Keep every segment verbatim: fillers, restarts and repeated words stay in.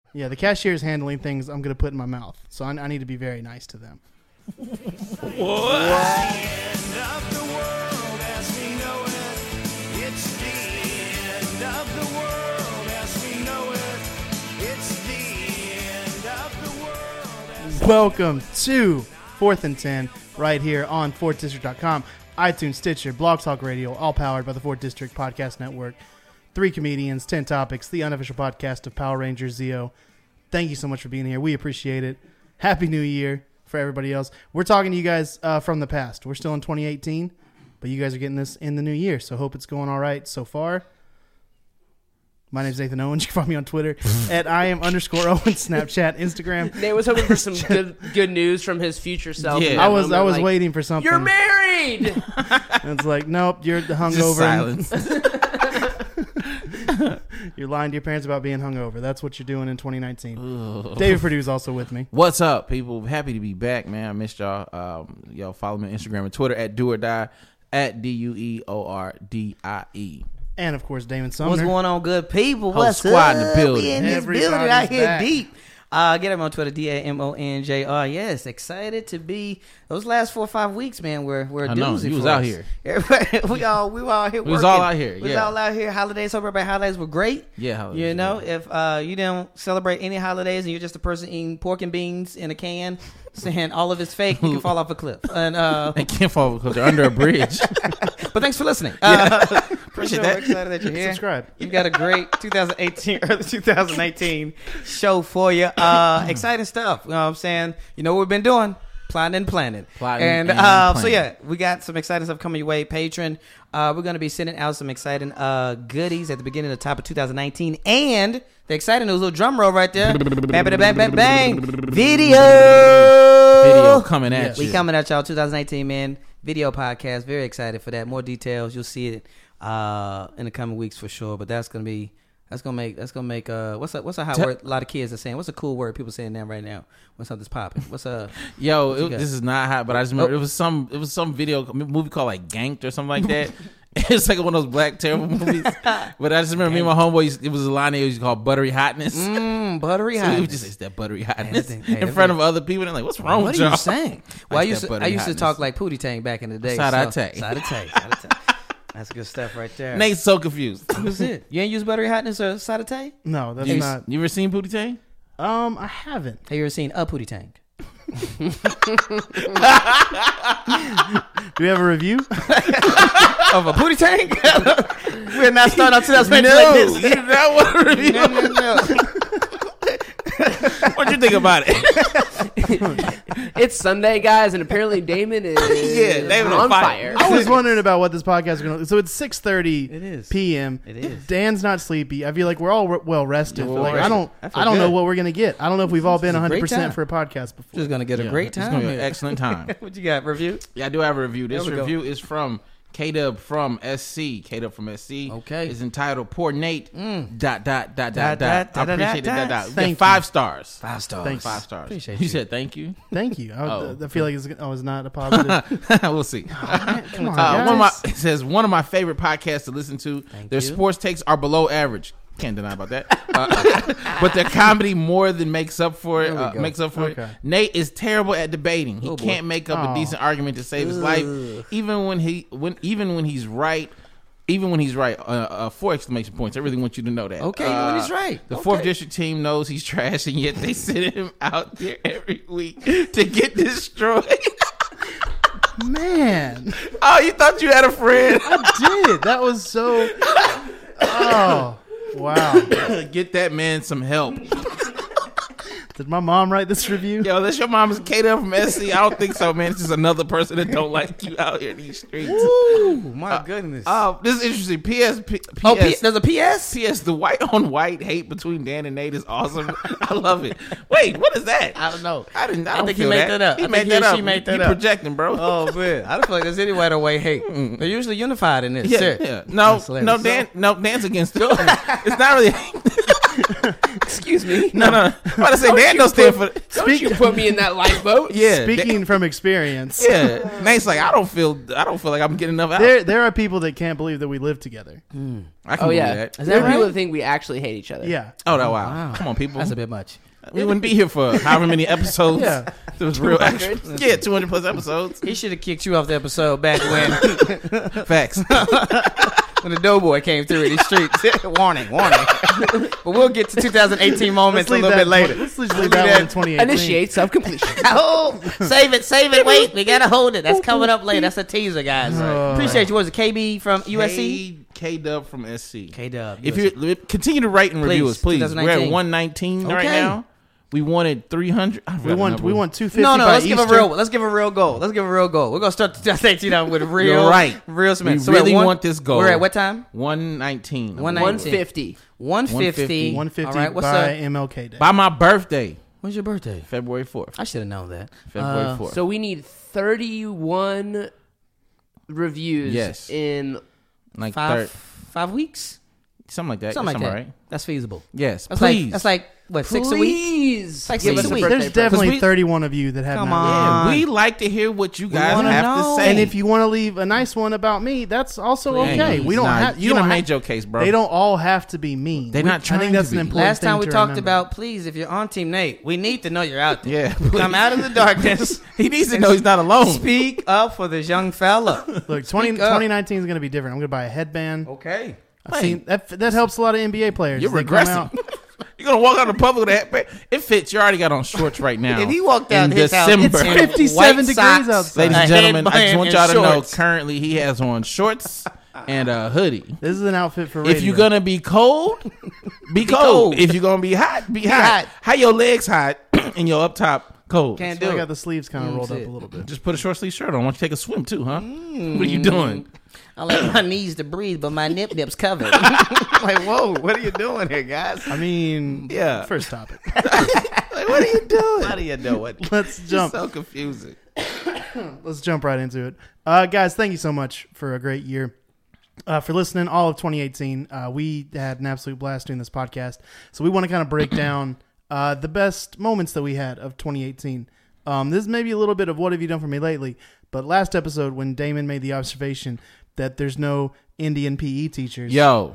Yeah, the cashier is handling things I'm going to put in my mouth. So I, I need to be very nice to them. Welcome to Fourth and Ten, right here on fourth district dot com, iTunes, Stitcher, Blog Talk Radio, all powered by the fourth District Podcast Network. Three comedians, ten topics, the unofficial podcast of Power Rangers Zeo. Thank you so much for being here. We appreciate it. Happy New Year for everybody else. We're talking to you guys uh, from the past. We're still in twenty eighteen, but you guys are getting this in the new year, so hope it's going all right so far. My name's Nathan Owens. You can find me on Twitter at I am underscore Owens, Snapchat, Instagram. Nate was hoping for some good good news from his future self. Yeah, I was moment, I was like, waiting for something. You're married. And it's like, nope, you're hungover. Silence. You're lying to your parents about being hungover. That's what you're doing in twenty nineteen. Ugh. David Purdue's also with me. What's up, people? Happy to be back, man. I missed y'all. Um, y'all follow me on Instagram and Twitter at do or die at D U E O R D I E. And, of course, Damon Sumner. What's going on, good people? Whole What's squad up? in the building. We in this Everybody's building out here back. deep. Uh, get him on Twitter, D A M O N J R. Yes, excited to be. Those last four or five weeks, man, were, were a I know, doozy you was for out us. here. Everybody, we all we were all here We was working. all out here, We was yeah. all out here. Holidays, hope everybody holidays were great. Yeah, holidays You were know, great. if uh, you don't celebrate any holidays and you're just a person eating pork and beans in a can, saying all of it's fake, you can fall off a cliff. And uh, They can't fall because they're under a bridge. But thanks for listening. Uh, Appreciate sure that. We're excited that you're here. Subscribe. We've got a great twenty eighteen, early twenty nineteen show for you. Uh, exciting stuff. You know what I'm saying? You know what we've been doing? Plotting and planning. Plotting and and uh, so, planning. yeah, we got some exciting stuff coming your way. Patron. Uh, we're going to be sending out some exciting uh, goodies at the beginning of the top of two thousand nineteen. And the exciting news, little drum roll right there. Bang, bang, bang, bang, bang. Video. Video coming at Yes. you. We coming at y'all twenty nineteen, man. Video podcast. Very excited for that. More details. You'll see it uh, in the coming weeks for sure. But that's gonna be that's gonna make that's gonna make uh what's a what's a hot Te- word a lot of kids are saying? What's a cool word people saying now right now when something's popping? What's a Yo, What you it, got? this is not hot, but I just remember Oh. it was some it was some video movie called like Ganked or something like that. It's like one of those black terrible movies. But I just remember me and my homeboy, used- it was a line they used to call Buttery Hotness. mm, buttery So hot? we would just, it's that buttery hotness think- hey, in that's front what- of other people. And they're like, what's wrong What with are y'all? you saying? Well, I Like used that to I buttery used to hotness. talk like Pootie Tang back in the day. Side so, eye tay. Side eye tay. Side eye tay. That's good stuff right there. Nate's so confused. Who's it? You ain't use buttery hotness or side eye tay? No, that's You, not. you ever seen Pootie Tang? Um, I haven't. Have you ever seen a Pootie Tang? Do we have a review? Of a Pootie Tang? We're not starting out twenty nineteen No, like you this. did not want to review. No, no, no. What'd you think about it? It's Sunday, guys, and apparently Damon is Yeah, Damon on on fire. fire. I was wondering about what this podcast is going to. So it's six thirty It is. p.m. It is. Dan's not sleepy. I feel like we're all re- well rested. Yeah, we're like well I don't, rested. I feel I don't know good. what we're going to get. I don't know if we've all been This is a one hundred great percent time. for a podcast before. Just gonna get a Yeah, great It's time. going to be an here. excellent time. What you got? Review? Yeah, I do have a review. This There we go. review is from K-Dub from S C. K-Dub from S C. Okay. It's entitled Poor Nate. Mm. Dot, dot, dot, Dot, dot, dot, dot. I dot, appreciate it. dot, Dot, dot. dot. We Thank got you. five stars. Five stars. Thanks. Five stars. Appreciate you. you. said thank you. Thank you. I, Oh. I feel like it's, oh, it's not a positive. We'll see. Come on, Uh, one of my, guys. it says one of my favorite podcasts to listen to. Thank Their you. sports takes are below average. Can't deny about that. Uh, but their comedy more than makes up for it. There we Uh, go. makes up for Okay. it. Nate is terrible at debating. He Oh, boy. can't make up Oh. a decent argument to save his life, Ugh. even when he when even when he's right. Even when he's right, uh, uh, four exclamation points. I really want you to know that. Okay, uh, when he's right. The Okay. fourth district team knows he's trash, and yet they send him out there every week to get destroyed. Man, Oh, you thought you had a friend? I did. That was so. Oh, wow. Get that man some help. Did my mom write this review? Yo, that's your mom's Kate from S C. I don't think so, man. It's just another person that don't like you out here in these streets. Ooh, my goodness. Oh, this is interesting. P S. P- oh, P- PS. there's a P S? P S. The white on white hate between Dan and Nate is awesome. I love it. Wait, what is that? I don't know. I didn't. I, I don't think he feel made that up. He I made think he that or up. she made that you up. projecting, bro. Oh, man. I don't feel like there's any white or white hate. They're usually unified in this. yeah, Sir. yeah. No, That's hilarious. no, Dan. No, Dan's against it. It's not really. Excuse me. No, no. I'm about to say Dan don't stand for. Don't you put me in that lifeboat? Yeah. Speaking from experience, Yeah. Nate's like, I don't feel. I don't feel like I'm getting enough out. there there are people that can't believe that we live together. I can Oh believe yeah. that. Is there right? people that think we actually hate each other? Yeah. Oh, no, wow. Wow. Come on, people. That's a bit much. We wouldn't be here for however many episodes. Yeah. There was real two action. hundred. Yeah, two hundred plus episodes. He should have kicked you off the episode back when Facts. when the Doughboy came through in the streets. warning, warning. But we'll get to two thousand eighteen moments a leave little that bit later. Let's leave Leave that that- one in twenty eighteen. Initiate self-completion. Oh, save it, save it. Wait, we gotta hold it. That's coming up later. That's a teaser, guys. Oh. Appreciate you. What was it K B from U S C? K Dub from S C. K Dub. If you continue to write and review Please, us, please. We're at twenty nineteen. one nineteen right Okay. now. We wanted three hundred. I We forgot the want number. we want two fifty. No, no. by Let's give a Easter. real. Let's give a real goal. Let's give a real goal. We're gonna start twenty eighteen out with a real. You're right. Real cement. We So we're at really one- want this goal. We're at what time? one nineteen. One One nineteen. fifty. One fifty. one fifty All right. What's by up? M L K Day. By my birthday, When's your birthday? February fourth. I should have known that. February Uh, fourth. So we need thirty-one reviews Yes. in like Five. thir- Five weeks. something like that. Something like Something that. right? That's feasible. Yes, That's please. like that's like what six a week. Please like give six us a a week. birthday There's present. definitely we- thirty-one of you that have Come not. on. Yeah, we like to hear what you guys wanna have know. to say. And if you want to leave a nice one about me, that's also Please. okay. We don't Nah, have. You, you don't done have, made your case, bro. They don't all have to be mean. They're We- not I trying think that's to an be. important Last time thing we to talked remember. about, please, if you're on Team Nate, we need to know you're out there. Yeah, Come out of the darkness. he needs to know he's not alone. Speak up for this young fella. Look, twenty, Speak up. twenty nineteen is going to be different. I'm going to buy a headband. Okay. I've Wait. seen that. That helps a lot of N B A players. You're They come regressing. out- You're gonna walk out in public with a hat. It fits. You already got on shorts right now. If he walked out in his house, December. it's in fifty-seven white degrees socks, outside. Ladies a and gentlemen, I just headband, want y'all to and know shorts. currently he has on shorts and a hoodie. This is an outfit for radio. If you're gonna be cold, be, cold. cold. If you're gonna be hot, be, hot. hot. How your legs hot and your up top cold. Can't So I do got it. the sleeves kind of Mm, rolled see up it. a little bit. Just put a short sleeve shirt on. Why don't you take a swim too, huh? Mm. What are you doing? I like my knees to breathe, but my nip nip's covered. like, whoa, what are you doing here, guys? I mean, Yeah. First topic. Like, what are you doing? What are you doing? Let's It's jump. so confusing. Let's jump right into it. Uh, guys, thank you so much for a great year. Uh, for listening, all of twenty eighteen, uh, we had an absolute blast doing this podcast. So we want to kind of break down uh, the best moments that we had of twenty eighteen. Um, this is maybe a little bit of what have you done for me lately. But last episode, when Damon made the observation that there's no Indian P E teachers, Yo,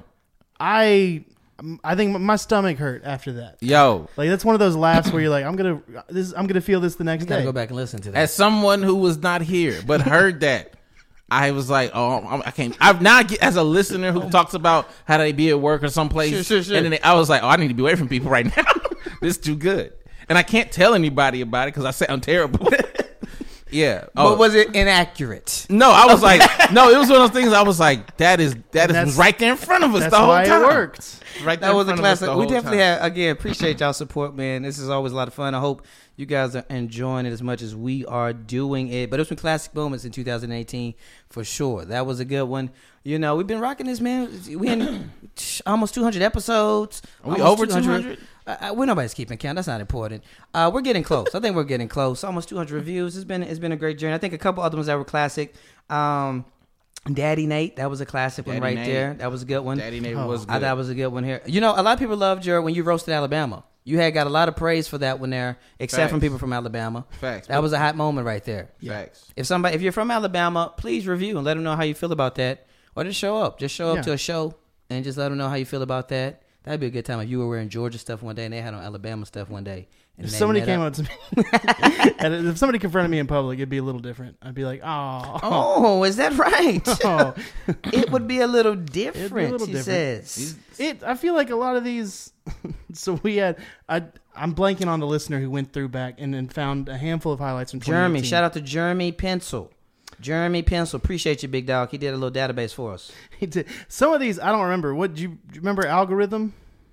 I, I think my stomach hurt after that. yo. Like that's one of those laughs where you're like, I'm gonna, this, I'm gonna feel this the next I gotta day. go back and listen to that. As someone who was not here but heard that, I was like, oh, I'm- I can't. I've now get, as a listener who talks about how they be at work or someplace, Sure, sure, sure. and then they, I was like, oh, I need to be away from people right now. This is too good, and I can't tell anybody about it because I sound terrible. Yeah. Oh. But was it inaccurate? No, I was like, no, it was one of those things. I was like, that is that is That's- right there in front of us That's the whole why time. it worked. Right there That in was a front of us classic. the We whole definitely time. had, again, appreciate y'all support, man. This is always a lot of fun. I hope you guys are enjoying it as much as we are doing it. But it was some classic moments in two thousand eighteen for sure. That was a good one. You know, we've been rocking this, man. We in almost two hundred episodes. Are we Almost over two hundred? Uh, we're nobody's keeping count. That's not important. Uh, we're getting close. I think we're getting close. Almost two hundred reviews. It's been it's been a great journey. I think a couple other ones that were classic. Um, Daddy Nate, that was a classic one Daddy right Nate. there. That was a good one. Daddy Nate Oh, was I good. thought was a good one here. You know, a lot of people loved your when you roasted Alabama. You had got a lot of praise for that one there, except Facts. from people from Alabama. Facts. That was a hot moment right there. Facts. If somebody, if you're from Alabama, please review and let them know how you feel about that, or just show up. Just show up Yeah. to a show and just let them know how you feel about that. That'd be a good time if you were wearing Georgia stuff one day and they had on Alabama stuff one day. And If they somebody met came up. up to me, and if somebody confronted me in public, it'd be a little different. I'd be like, oh, Oh, is that right? oh. It would be a little different. little He different. says. It. I feel like a lot of these. So we had. I. I'm blanking on the listener who went through back and then found a handful of highlights from Jeremy, shout out to Jeremy Pencil. Jeremy Pencil, appreciate you, big dog. He did a little database for us. He did. Some of these I don't remember. What do you, do you remember? Algorithm.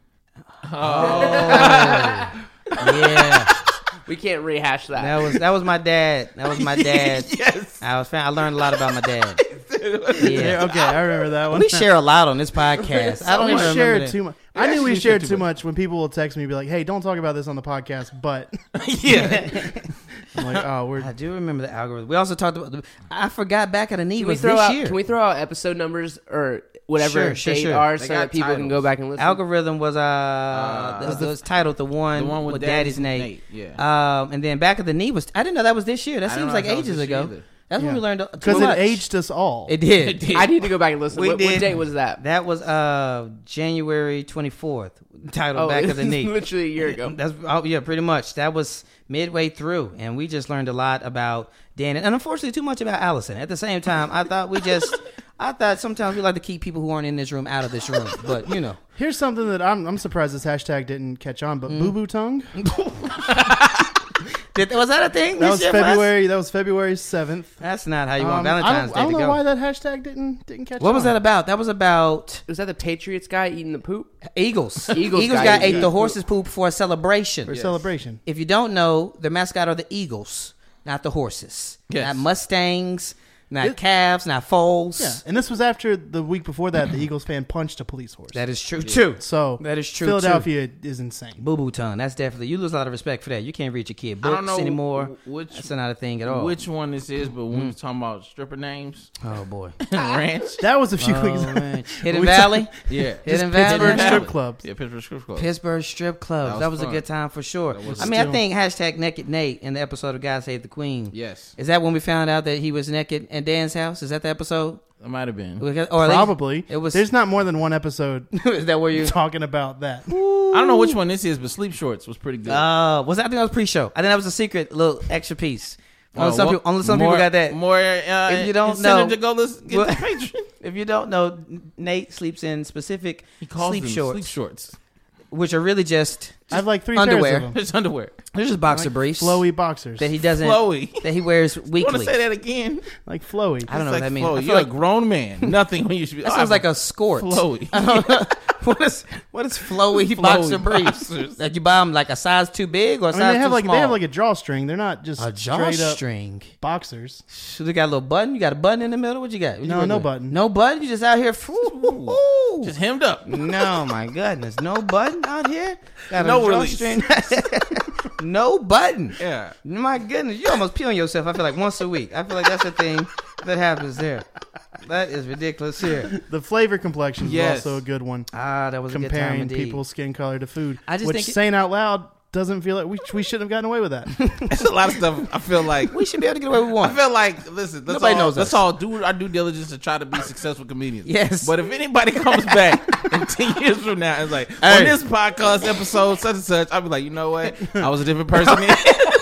Yeah, We can't rehash that. that was that was my dad. That was my dad. Yes. I was fan- I learned a lot about my dad. Yeah. Yeah, Okay, I remember that one. we share a lot on this podcast. I don't we even remember shared that. too much. We I knew we actually shared shared too too much when people will text me and be like, "Hey, don't talk about this on the podcast." But Yeah. I'm like, oh, we're I do remember the algorithm. We also talked about. The, I forgot back at the knee Can we was throw this out? year. Can we throw out episode numbers or whatever Sure, sure, date sure. are They so got that people can go titles. back and listen? Algorithm was uh, the, was the, was titled the one, The one with, with Daddy's Nate. Nate. Yeah. Um, and then back at the knee was. I didn't know that was this year. That I didn't seems know like that was ages this year ago. either. That's when Yeah. we learned because too it much. aged us all. It did. It did. I need to go back and listen. We What, what did. date was that? That was uh January twenty-fourth. Titled Oh, Back of the it's Knee. literally a year ago. That's oh yeah, pretty much. That was midway through, and we just learned a lot about Dan, and unfortunately, too much about Allison. At the same time, I thought we just, I thought sometimes we like to keep people who aren't in this room out of this room, but you know, Here's something that I'm I'm surprised this hashtag didn't catch on, but Mm. boo boo tongue. Did, was that a thing? That this was year for us? February. That was February seventh. That's not how you Um, want I Valentine's don't, I don't Day to know go. why that hashtag didn't didn't catch on. What was that about? That was about Was that the Patriots guy eating the poop? Eagles. Eagles Eagles guy got eating ate the poop. horse's poop for a celebration. for Yes. celebration? If you don't know, the mascot are the Eagles, not the horses. Yes. Not Mustangs, not It- calves, not foals. Yeah, and this was after the week before that the Eagles fan punched a police horse. That is true too. so That is true, Philadelphia is insane. Boo boo tongue. That's definitely you lose a lot of respect for that. You can't read your kid I books don't know anymore. which That's not a thing at all. which one this is, but when we was talking about stripper names, Oh boy. ranch. That was a few Oh, weeks ago. man. Hidden We Valley, Yeah. Hidden Pittsburgh Valley, strip clubs. Yeah, Pittsburgh Strip Club. Pittsburgh strip clubs. That That was was, a fun. good time for sure. That was I mean, I still- think hashtag Naked Nate in the episode of God Save the Queen. Yes, Is that when we found out that he was naked at Dan's house? Is that the episode? it might have been. Or at least- Probably. It was. There's not more than one episode Is that where you? talking about that. I don't know which one this is, but Sleep Shorts was pretty good. Uh, was that, I think that was pre-show. I think that was a secret little extra piece. Only Uh, some, what- people, only some more, people got that. More, uh, If you don't incentive know- to go listen, get Well- the Patreon. If you don't know, Nate sleeps in specific He calls sleep them shorts, sleep shorts. which are really just I have like three underwear. pairs of them. It's underwear. they're just boxer Like briefs flowy boxers. that he doesn't Flowy. that he wears Want to weekly. say that again? like flowy. I don't know It's what that like means. flowy. I feel You're like a grown man. Nothing when you should be. that oh, sounds I like a skort. flowy. I don't know. what is what is flowy, Flowy boxer briefs? boxers. That you buy them like a size too big or a I size mean, they have too like small? they have like a drawstring. They're not just a straight up drawstring. boxers. So they got a little button. You got a button in the middle. What you got? What you No, got no there? button. No button. You just out here. Ooh. Just hemmed up. No, my goodness. No button out here? Got a No release. drawstring. No button. Yeah. My goodness. You almost pee on yourself, I feel like, once a week. I feel like that's the thing that happens there. That is ridiculous here. The flavor complexion is Yes. also a good one. Ah, that was a good time Comparing indeed. people's skin color to food, I just which think it- saying out loud doesn't feel like we we shouldn't have gotten away with that. It's a lot of stuff. I feel like. We should be able to get away with I one. feel like, listen, let's Nobody all, knows let's us. all do our due diligence to try to be successful comedians. Yes. But if anybody comes back in ten years from now and is like, Hey. on this podcast episode, such and such, I'll be like, you know what? I was a different person then.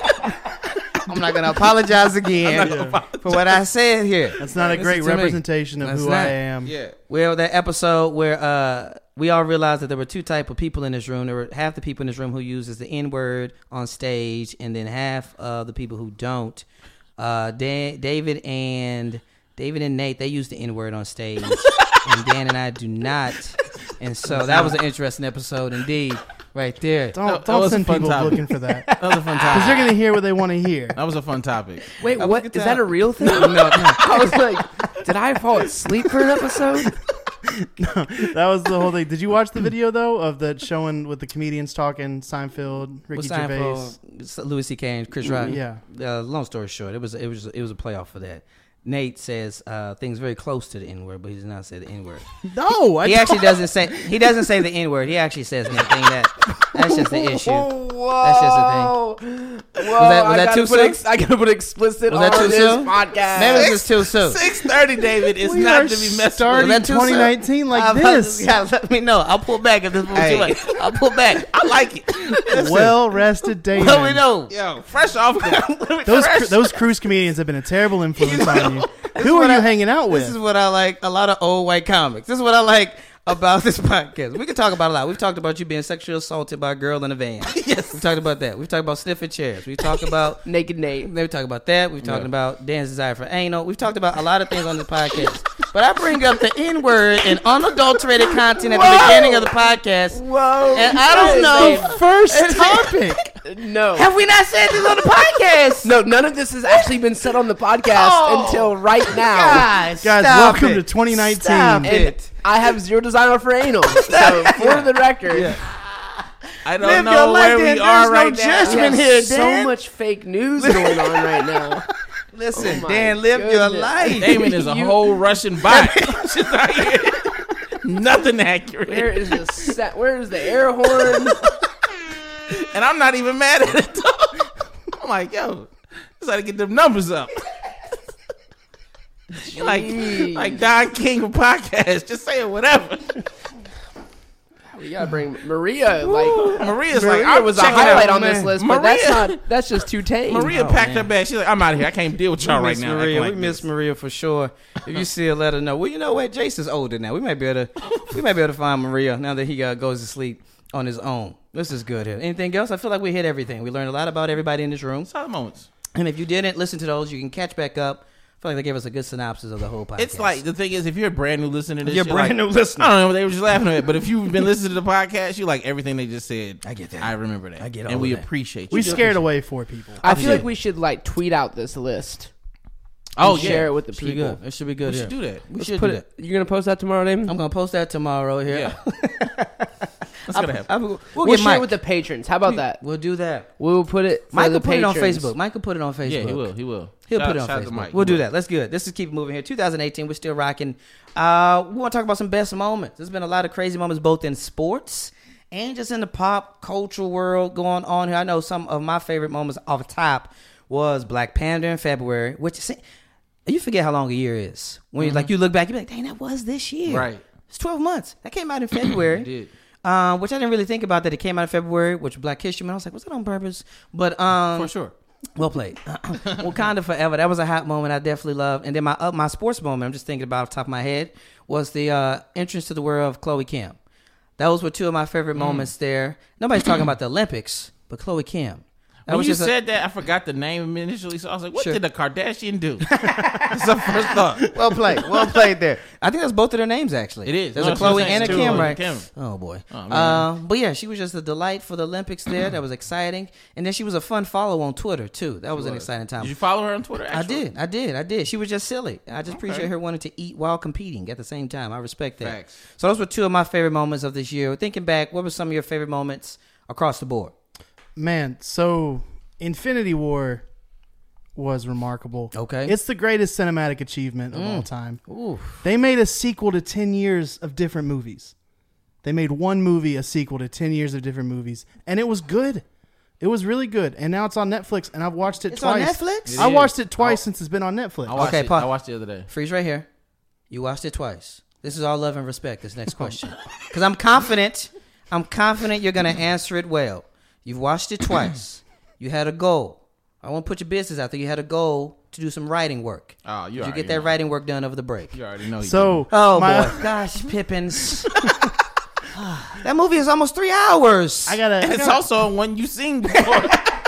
I'm not going to apologize again Yeah. for what I said here. That's not a Listen great to me. representation of That's who not. I am. Yeah. Well, that episode where uh, we all realized that there were two type of people in this room. There were half the people in this room who uses the N word on stage, and then half of the people who don't. Uh, Dan, David and David and Nate, they use the N word on stage, and Dan and I do not. And so that was an interesting episode indeed, right there. Don't That- that don't was a send fun people topic. looking for that That was a fun because they're time. gonna hear what they want to hear. That was a fun topic. Wait, That was a what? good Is that a time. real thing? No, no. I was like, did I fall asleep for an episode? That was the whole thing. Did you watch the video though of that showing with the comedians talking Seinfeld, Ricky With Gervais? Seinfeld, Louis C K and Chris Rock. Yeah. Uh, long story short, it was it was it was a playoff for that. Nate says uh, things very close to the N word, but he does not say the N word. No, I He actually doesn't say he doesn't say the N word. He actually says anything that that's just the issue. Whoa. That's just the thing. Whoa. that- was I that gotta too put soon? ex- I gotta put explicit Was that on too this soon? podcast. Maybe it was just too soon. Six thirty, David, is we not are to be messed starting with. Was that too twenty soon? nineteen like I'll- this. Yeah, let me know. I'll pull back if this moves Hey. too late. I'll pull back. I like it. Well rested Damon. Let me know. Yo, fresh off the Those cru- those cruise comedians have been a terrible influence on you. Who are what you I- hanging out with? This is what I like. A lot of old white comics. This is what I like about this podcast. We can talk about a lot. We've talked about you being sexually assaulted by a girl in a van. Yes. We've talked about that. We've talked about sniffing chairs. We've talked about Naked Nate. We've talked about that. We've talked Yeah. about Dan's desire for anal. We've talked about a lot of things on this podcast. But I bring up the N word and unadulterated content at the Whoa. beginning of the podcast. Whoa. And I don't know. First topic. No. Have we not said this on the podcast? No, none of this has actually been said on the podcast Oh. until right now. Guys, Guys, stop welcome it. to twenty nineteen. Stop And it. I have zero desire for anal. So, for the record, I I don't Live know your life, where Dan. we There's are no right now. judgment We here, have so Dan. much fake news going on right now. Listen, Oh my Dan, live your goodness. life. Damon is a You- whole Russian bot. Just out here. Nothing accurate. Where is the set? Where is the air horn? And I'm not even mad at it, though. I'm like, yo, just got to get them numbers up. like, Jeez. like Don King of podcast. Just say whatever. We gotta bring Maria. Like Maria's Maria like, I was a checking highlight out, on this man. list, but Maria, that's not. That's just too tame. Maria Oh, packed man. her bag. She's like, I'm out of here. I can't deal with y'all we right miss now. Maria. acting like we miss this. Maria for sure. If you see her, let her know. Well, you know what? Jason's older now. We might be able to. We might be able to find Maria now that he uh, goes to sleep on his own. This is good here. Anything else? I feel like we hit everything. We learned a lot about everybody in this room. Solid moments. And if you didn't listen to those, you can catch back up. I feel like they gave us a good synopsis of the whole podcast. It's like, the thing is, if you're a brand new listener to this You're shit, brand like, new listener. I don't know, they were just laughing at it. But if you've been listening to the podcast, you like everything they just said. I get that. I remember that. I get all And of we that. appreciate you. We scared away four people. I feel Yeah. like we should like tweet out this list. Oh, and yeah. share it with the Should be people. good. It should be good. We here. should do that. We Let's should put do it. You're gonna post that tomorrow, Damon? I'm gonna post that tomorrow here. Yeah. That's going to happen. I- I- we'll We'll get share Mike. it with the patrons. How about that? We'll do that. We'll put it. For Mike the will put it on patrons. Facebook. Mike will put it on Facebook. Yeah, he will. He will. He'll Shout- put it on shout out to Facebook. Mike. We'll He do will. that. Let's good. Let's just keep moving here. twenty eighteen, we're still rocking. Uh, we want to talk about some best moments. There's been a lot of crazy moments both in sports and just in the pop cultural world going on here. I know some of my favorite moments off the top was Black Panther in February, which you forget how long a year is. When you like you look back, you be like, dang, that was this year. Right. It's twelve months. That came out in February. It did. Uh, which I didn't really think about that it came out in February, which Black History Month. I was like, was that on purpose? But um, For sure. well played. Wakanda Forever. That was a hot moment I definitely loved. And then my uh, my sports moment, I'm just thinking about off the top of my head, was the uh, entrance to the world of Chloe Kim. Those were two of my favorite Mm. moments there. Nobody's talking about the Olympics, but Chloe Kim. That When was you just a- said that, I forgot the name initially, so I was like, what Sure. did the Kardashian do? That's the first thought. well played. Well played there. I think that's both of their names, actually. It is. There's No, a Chloe it's and a two. Kim, Chloe right? and Kim. Oh, boy. Oh, man. uh, but yeah, she was just a delight for the Olympics there. That was exciting. And then she was a fun follow on Twitter, too. That was an exciting time. Did you follow her on Twitter? I Actually? did. I did. I did. She was just silly. I just Okay. appreciate her wanting to eat while competing at the same time. I respect that. Facts. So those were two of my favorite moments of this year. Thinking back, what were some of your favorite moments across the board? Man, so Infinity War was remarkable. Okay. It's the greatest cinematic achievement of all time. Ooh. They made a sequel to ten years of different movies. They made one movie a sequel to ten years of different movies, and it was good. It was really good. And now it's on Netflix, and I've watched it It's on twice. Netflix? I It watched is. it twice I- since it's been on Netflix. I watched Okay, it. pause. I watched it the other day. Freeze right here. You watched it twice. This is all love and respect, this next question. Because I'm confident, I'm confident you're going to answer it well. You've watched it twice. You had a goal. I won't put your business out there. You had a goal to do some writing work. Oh, you Did you already get that know. writing work done over the break? You already know. You So, Oh, my- boy. Gosh, Pippins. That movie is almost three hours. I gotta. And I it's gotta- also one you've seen before.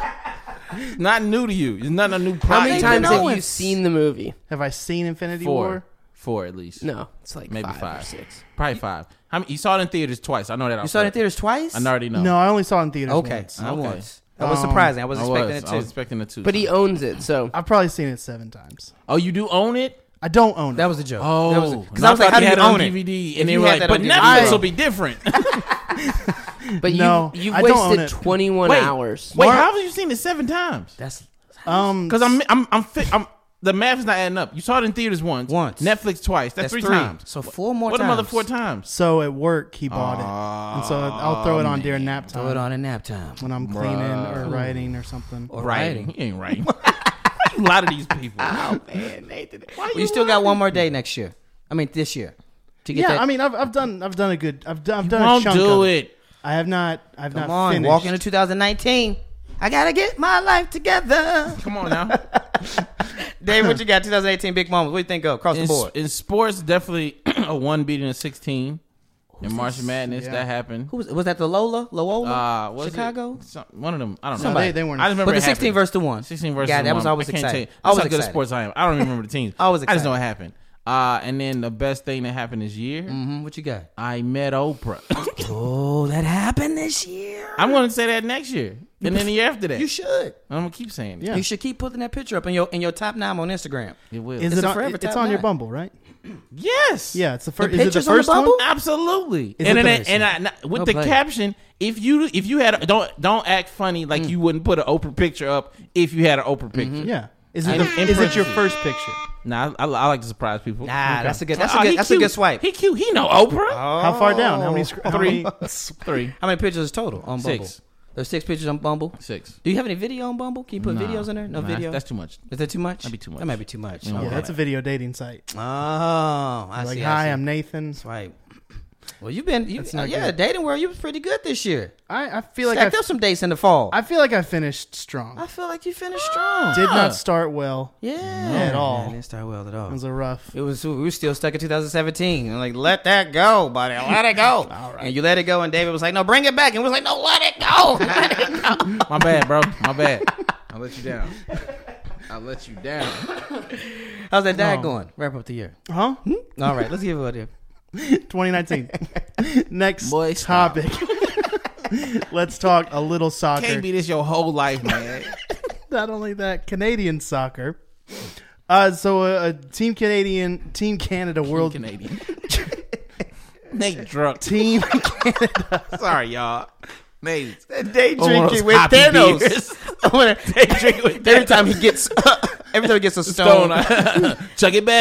Not new to you. It's not a new How plot. many I times know have you it's- seen the movie? have I seen Infinity Four. War? Four at least. No, it's like Maybe five, five. or six. Probably five. How many, you saw it in theaters twice. I know that. You saw it in theaters twice? I already know. No, I only saw it in theaters Okay. once. I Okay. was. That was Um, surprising. I was I expecting was. it I too. was expecting it too. But he owns it, so I've probably seen it seven times. Oh, you do own it? I don't own it. That was a joke. Oh, that was because and I was like, thought how do you had it own on it? D V D? If And they you were had like, that but on D V D. Netflix I- will be different. but No, you you I don't own wasted it. twenty-one Wait. hours. Wait, Mark- how have you seen it seven times? That's um, Because I'm, I'm, I'm, fi- I'm. The math is not adding up. You saw it in theaters once. Once. Netflix twice. That's, that's three, three times. So four more What times. another four times? so at work he bought Oh, it, and so I'll throw it on during nap time Throw it on in nap time. when I'm Bruh. cleaning or writing or something. Or Writing. writing. He ain't writing. A lot of these people. Oh man, Nathan. Well, you still got one more day next year. I mean, this year. To get Yeah, that. I mean, I've I've done I've done a good I've done I've done Won't a chunk do of it. I have not I've Come not on, finished. walk into two thousand nineteen. I gotta get my life together. Come on now. Dave, what you got? twenty eighteen big moments. What do you think of across in, the board? in sports, definitely a one beating a sixteen. In March Madness, Yeah. that happened. Who was was that? The Lola, Loyola, Uh, was Chicago. It? Some, one of them. I don't know. No, they, they weren't. I just remember But the it sixteen happened. versus the one. sixteen versus Yeah, that one. was always I can't exciting. tell you. That's Always how good at exciting. sports I am. I don't even remember the teams. Always I just know exciting. it happened. Uh, and then the best thing that happened this year, Mm-hmm. What you got? I met Oprah. Oh, that happened this year. I'm going to say that next year. And then the year after that. You should. I'm gonna keep saying it. Yeah. You should keep putting that picture up in your in your top nine on Instagram. It will. Is It's it a on, forever it's top on your nine. Bumble, right? Yes. Yeah, it's the The first. Is it the pictures on the first one? Bumble? Absolutely. Is and it then, the- and I, and I- with No the play. caption, if you if you had a, don't don't act funny Mm. like you wouldn't put an Oprah picture up if you had an Oprah picture. Yeah. Is it In- the, in is it your parentheses. first picture? Nah, I, I like to surprise people. Nah, that's a good. That's Oh, a he good. That's a cute. good swipe. He cute. He know Oprah. How far down? How many? sc- How Three. many Three. How many pictures total on Bumble? Six. There's six pictures on Bumble. Six. Do you have any video on Bumble? Can you put Nah. videos in there? No Nah, video. That's, that's too much. Is that too much? That'd be too much. That might be too much. Yeah, Yeah, Okay. it's a video dating site. Oh, I Like, see. hi, I see. I'm Nathan. That's right. Well, you've been, you, That's not yeah, good. dating world. You was pretty good this year. I, I feel like Stacked I, up some dates in the fall. I, I feel like I finished strong. feel like you finished strong. Did not start well Yeah, at all. Man, didn't start well at all. It was a rough. It was. We were still stuck in two thousand seventeen. I'm like, let that go, buddy. Let it go. All right. And you let it go, and David was like, no, bring it back. And we was like, no, let it go. Let it go. My bad, bro. My bad. I'll let you down. I'll let you down. How's that dad Oh. going? Wrap up the year. Huh? All right, let's give it a here. twenty nineteen. Next Boy, stop. topic. Let's talk a little soccer. Can't be this your whole life, man. Not only that, Canadian soccer. Uh, so uh, a Team Canadian, Team Canada World Canadian. Nate drunk. Team. Sorry, y'all. Nate. Day Oh, one of those drinking with hoppy Thanos. beers. I wanna- Day drinking with every Thanos. time he gets, every time he gets a stone. Stone. Chuck it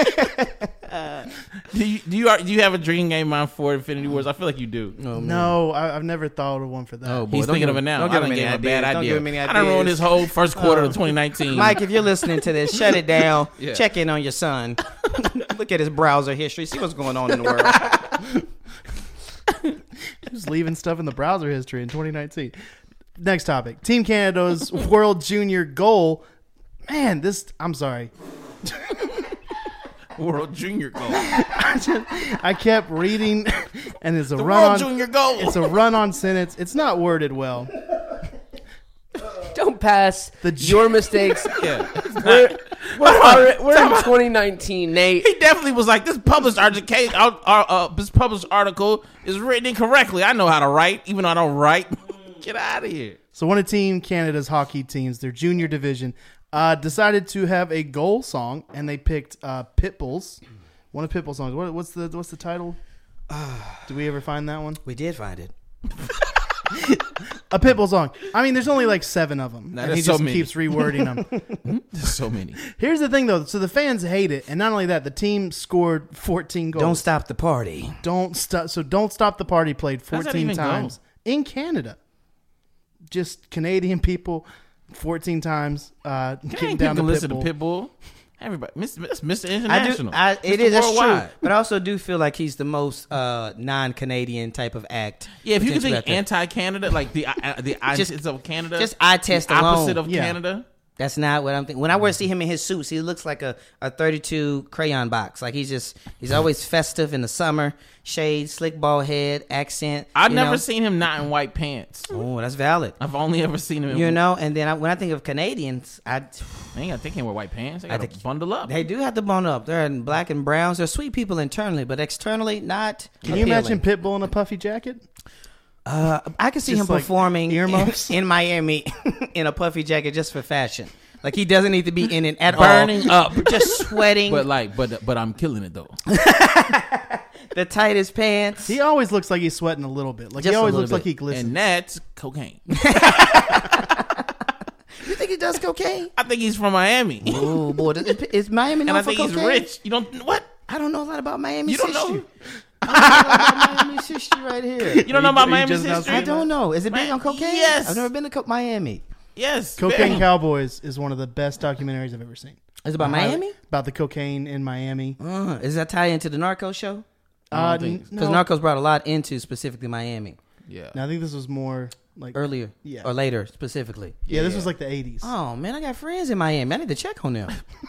back. do you do you do you have a drinking game in mind for Infinity Wars? I feel like you do. Oh, man. No, I, I've never thought of one for that. Oh, boy. He's don't thinking give of it him- now. don't give I done him gave any him a bad ideas. Don't idea. give him any I done ruined ideas. his whole first quarter of twenty nineteen. Mike, if you're listening to this, shut it down. Yeah. Check in on your son. Look at his browser history. See what's going on in the world. Just leaving stuff in the browser history in twenty nineteen. Next topic. Team Canada's World Junior goal. Man, this. I'm sorry. World Junior goal. I kept reading, and it's a The run World on. Junior goal. It's a run-on sentence. It's not worded well. Don't pass The ju- your mistakes. Yeah. We're, we're, alre- we're in twenty nineteen, Nate. He definitely was like, this published article, uh, uh, this published article is written incorrectly. I know how to write, even though I don't write. Get out of here. So one of Team Canada's hockey teams, their junior division, uh, decided to have a goal song, and they picked uh, Pitbull's. One of Pitbull's songs. What, what's the what's the title? Did we ever find that one? We did find it. A Pitbull song. I mean, there's only like seven of them, Nah, and there's he so just many. keeps rewording them. There's so many. Here's the thing, though. So the fans hate it, and not only that, the team scored fourteen goals. Don't stop the party. Don't stop. So don't stop the party played How's that fourteen even times in Canada. Just Canadian people, fourteen times. Uh, getting Can't down people to listen to Pitbull. Pitbull. Everybody, Mister Mister I do. International. I, it Mister is. That's true. Worldwide. But I also do feel like he's the most uh, non-Canadian type of act. Yeah, if you could potentially think out there. anti-Canada, like the uh, the opposite of Canada, just eye test the opposite alone. of Yeah. Canada. That's not what I'm thinking. When I wear see him in his suits, he looks like a, a thirty-two crayon box. Like he's just he's always festive in the summer. Shade, slick bald head, accent. I've you never know. seen him not in white pants. Oh, that's valid. I've only ever seen him. In, You know, and then I, when I think of Canadians, I they ain't they can't wear white pants. They I got to think- bundle up. they do have to bone up. They're in black and browns. They're sweet people internally, but externally not. Can you imagine Pitbull in a puffy jacket? Uh, I can see Just him like performing earmuffs? in Miami in a puffy jacket just for fashion. Like he doesn't need to be in it at Burning all. up. just sweating. But like, but but I'm killing it though. The tightest pants. He always looks like he's sweating a little bit. Like Just he a always little looks like bit. he glistens. And that's cocaine. You think he does cocaine? I think he's from Miami, Oh boy, is, is Miami known and I for think he's cocaine? rich. You don't what? I don't know a lot about Miami's You don't history. know? I don't know about Miami's history right here. You don't know about you Miami's just now history? I don't know. Is it big Man, on cocaine? yes. I've never been to co- Miami. Yes, Cocaine very. Cowboys is one of the best documentaries I've ever seen. Is it about Miami? About the cocaine in Miami. Uh, is that tie into the Narcos show? I Uh, don't think- n- Because no, Narcos brought a lot into specifically Miami Yeah. no, I think this was more like earlier, Yeah. or later specifically. yeah, this Yeah. was like the eighties. Oh man, I got friends in Miami. I need to check on them.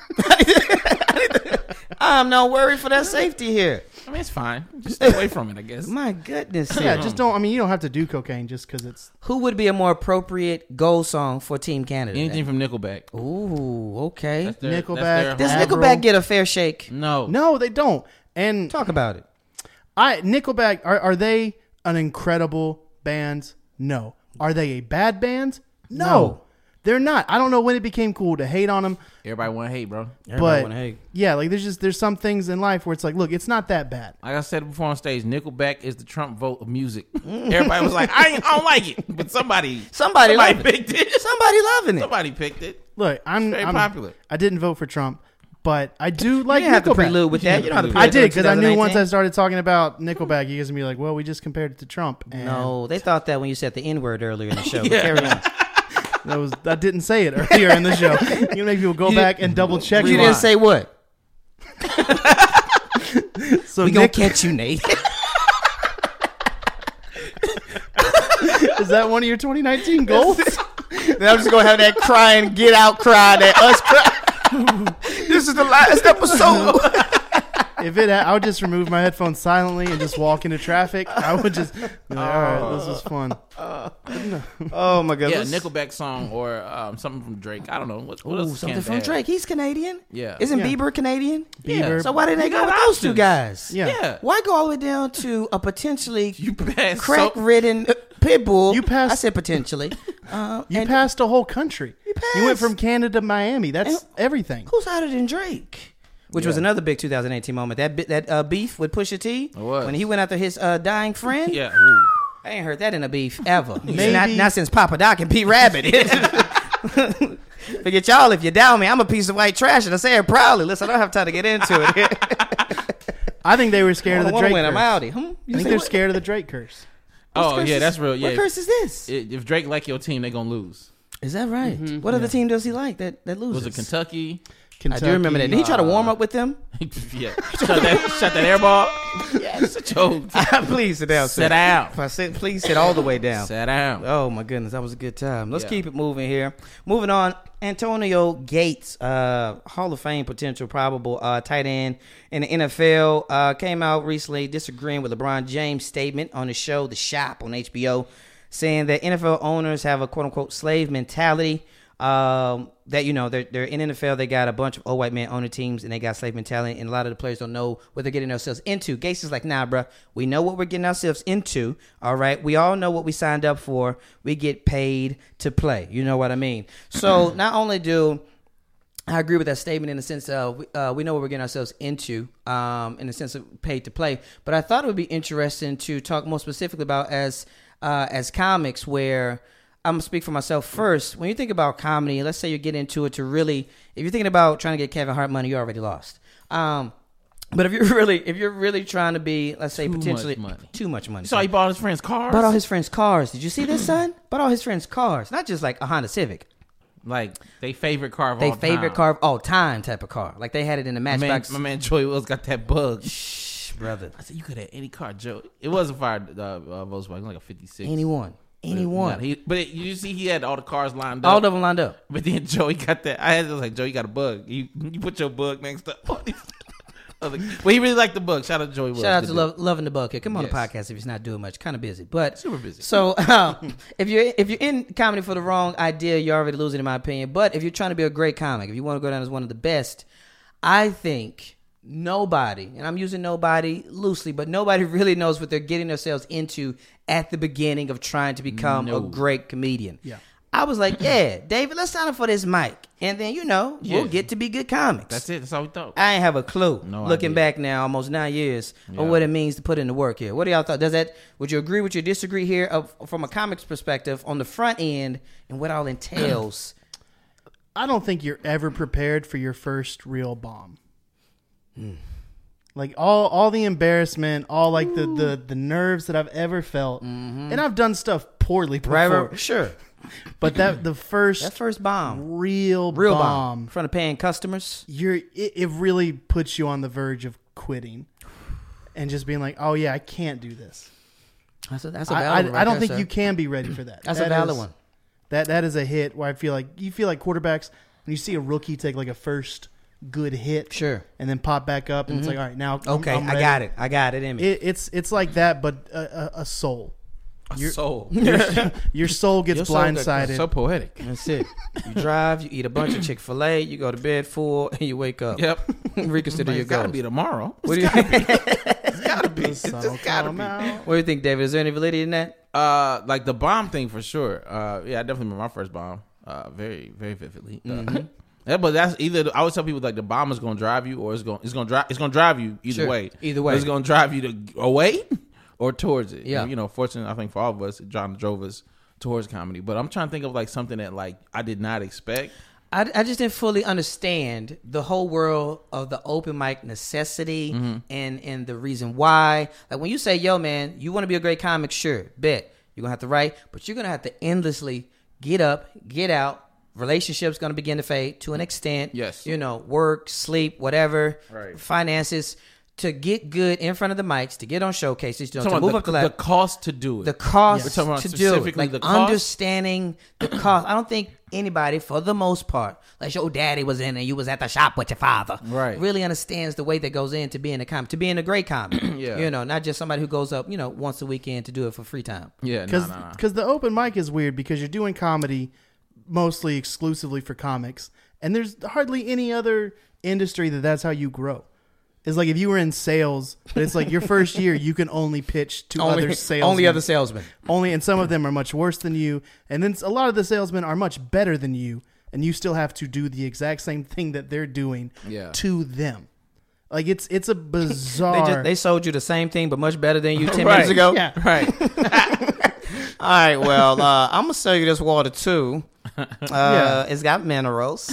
I'm not worried for that safety here. I mean, it's fine. Just stay away from it, I guess. My goodness. Yeah, just don't. I mean, you don't have to do cocaine just because it's. Who would be a more appropriate goal song for Team Canada? Anything from Nickelback. Ooh, okay. That's their- Nickelback. that's Does their- Avril. Nickelback get a fair shake? No. No, they don't. And Talk about it. I Nickelback are are they an incredible band? No, Are they a bad band? No. No. They're not. I don't know when it became cool to hate on them. Everybody want to hate, bro. Everybody But wanna hate. yeah, like there's just there's some things in life where it's like, look, it's not that bad. Like I said before on stage, Nickelback is the Trump vote of music. Everybody was like, I, ain't, I don't like it, but somebody, Somebody, somebody loving picked it. it. Somebody loving it. Somebody picked it. Look, I'm Very I'm- popular. I didn't vote for Trump, but I do You like didn't have to Nickelback. prelude with that. You don't have to I prelude did with because I knew once I twenty nineteen. started talking about Nickelback, you guys would be like, "Well, we just compared it to Trump." And No, they thought that when you said the N word earlier in the show. But Yeah. carry on. that was I didn't say it earlier in the show. You make people go You back and double check. You it. didn't say what? So We gonna Nick, catch you, Nate. is that one of your twenty nineteen goals? Then I'm just gonna have that crying, get out cry, that us cry. This is the last episode. If it, I would just remove my headphones silently and just walk into traffic. I would just, be like, all right, this was fun. Oh my god. Yeah, let's- Nickelback song or um, something from Drake. I don't know. What, what Ooh, else something can from they have? Drake. He's Canadian. Yeah. Isn't Yeah. Bieber Canadian? Bieber. So why didn't they You go with got those two options. guys? Yeah. Yeah. Why go all the way down to a potentially You passed so, crack-ridden pit bull? You passed- I said potentially. Uh, You and passed a whole country. You went passed. from Canada to Miami. That's And- everything. Who's hotter than Drake? Which was Yeah. another big two thousand eighteen moment. That bi- that uh, beef with Pusha T It was. when he went after his uh, dying friend. Yeah. Ooh. I ain't heard that in a beef ever. Maybe- Not, not since Papa Doc and Pete Rabbit. Forget y'all if you doubt me. I'm a piece of white trash, and I say it proudly. Listen, I don't have time to get into it. I think they were scared of the Drake win. curse. I'm outie. Hmm? I You think say they're what? scared of the Drake curse. What Oh curse yeah, is- that's real. Yeah. What curse is this? If, if Drake like your team, they gonna lose. Is that right? What other team does he like that that loses? Was it Kentucky? I do remember that. Did he try to warm uh, up with them? yeah. Shot that, shot that air ball. Yeah. Sit your Please sit down. Sit sir. down. If I sit, please sit all the way down. Sit down. Oh my goodness, that was a good time. Let's Yeah. keep it moving here. Moving on, Antonio Gates, uh, Hall of Fame potential probable uh, tight end in the N F L, uh, came out recently disagreeing with LeBron James' statement on the show The Shop on H B O, saying that N F L owners have a quote unquote slave mentality. Um, that you know they're they're in N F L, they got a bunch of old white men owning teams and they got slave mentality, and a lot of the players don't know what they're getting themselves into. Gates is like, nah, bro, we know what we're getting ourselves into. All right, we all know what we signed up for. We get paid to play. You know what I mean? So not only do I agree with that statement in the sense of uh, we know what we're getting ourselves into, um, in the sense of paid to play. But I thought it would be interesting to talk more specifically about as uh, as comics, where I'm gonna speak for myself first. When you think about comedy, let's say you get into it to really, if you're thinking about trying to get Kevin Hart money, you already lost. Um, but if you're really, if you're really trying to be, let's say, Too much potentially money. too much money. You saw he bought his friend's cars. Bought all his friends' cars. Did you see this, son? Bought all his friends' cars, not just like a Honda Civic. like they favorite car of They all favorite time. car of all time type of car. Like they had it in the My man, Matchbox. my man Joey Wells got that bug. Shh, brother. I said you could have any car, Joe. It was a fire uh, uh, Volkswagen, like a fifty-six. Anyone. Anyone. But, he, but you see, he had all the cars lined up. All of them lined up. But then Joey got that. I had to like, Joe, you got a bug. You you put your bug next up. Well, he really liked the bug. Shout out to Joey Wells. Shout out Good to dude. Love, Loving the Bug here. Come on Yes. the podcast if he's not doing much. Kind of busy, but Super busy. So um, if you're if you're in comedy for the wrong idea, you're already losing, in my opinion. But if you're trying to be a great comic, if you want to go down as one of the best, I think nobody, and I'm using nobody loosely, but nobody really knows what they're getting themselves into at the beginning of trying to become No. a great comedian. Yeah. I was like, yeah, David, let's sign up for this mic, and then you know Yeah. we'll get to be good comics. That's it. That's all we thought. I ain't have a clue. No Looking idea. back now, almost nine years, Yeah. of what it means to put in the work here. What do y'all thought? Does that? Would you agree? Would you disagree here? Of, from a comics perspective, on the front end, and what all entails. I don't think you're ever prepared for your first real bomb. Like all, all the embarrassment, all like the, the, the nerves that I've ever felt, and I've done stuff poorly before. Right, right, sure. But that the first That first bomb, real real bomb, bomb, in front of paying customers. you're it, it really puts you on the verge of quitting, and just being like, oh yeah, I can't do this. That's a, that's a I, valid I, one I right don't there, think sir. you can be ready for that. That's That a valid is- one. That that is a hit where I feel like you feel like quarterbacks when you see a rookie take like a first good hit, Sure. and then pop back up, and it's like, all right, now I'm- Okay, I'm I ready. got it. I got it in me. It, it's it's like that, but a, a, a soul. Your, soul. your soul gets Your soul got- blindsided. So poetic. That's it. You drive, you eat a bunch of Chick Fil A, you go to bed full, and you wake up. Yep. Reconsider your It's gotta goals. be tomorrow. What do you? It's gotta be. be. The sun will Just gotta come be. out. What do you think, David? Is there any validity in that? Uh, like the bomb thing for sure. Uh, yeah, I definitely remember my first bomb. Uh, very, very vividly. Uh, Mm-hmm. yeah, but that's either I always tell people like the bomb is gonna drive you or it's gonna it's gonna drive it's gonna drive you either Sure. way. Either way. It's gonna drive you to away or towards it. Yeah. And, you know, fortunately, I think for all of us, it drove drove us towards comedy. But I'm trying to think of like something that like I did not expect. I, I just didn't fully understand the whole world of the open mic necessity Mm-hmm. and and the reason why. Like when you say, "Yo, man, you want to be a great comic?" Sure, bet you're gonna have to write, but you're gonna have to endlessly get up, get out. Relationships gonna begin to fade to an extent. Yes. you know, work, sleep, whatever, Right. finances to get good in front of the mics, to get on showcases, you know, to Talking move about up the the, ladder. the cost to do it. The cost We're talking about to do it, specifically like the cost? understanding the cost. I don't think anybody, for the most part, like your daddy was in and you was at the shop with your father, Right. really understands the weight that goes into being a comic, to being a great comic. Yeah. You know, not just somebody who goes up, you know, once a weekend to do it for free time. yeah, Because no, no, no. the open mic is weird because you're doing comedy mostly exclusively for comics, and there's hardly any other industry that that's how you grow. It's like if you were in sales, but it's like your first year you can only pitch to other salesmen. only other salesmen. Only, and some of them are much worse than you, and then a lot of the salesmen are much better than you, and you still have to do the exact same thing that they're doing Yeah. to them. Like it's it's a They bizarre. just they sold you the same thing, but much better than you ten Right. minutes ago. Yeah. Right. All right, well, uh, I'm gonna sell you this water too. Uh, Yeah. It's got minerals.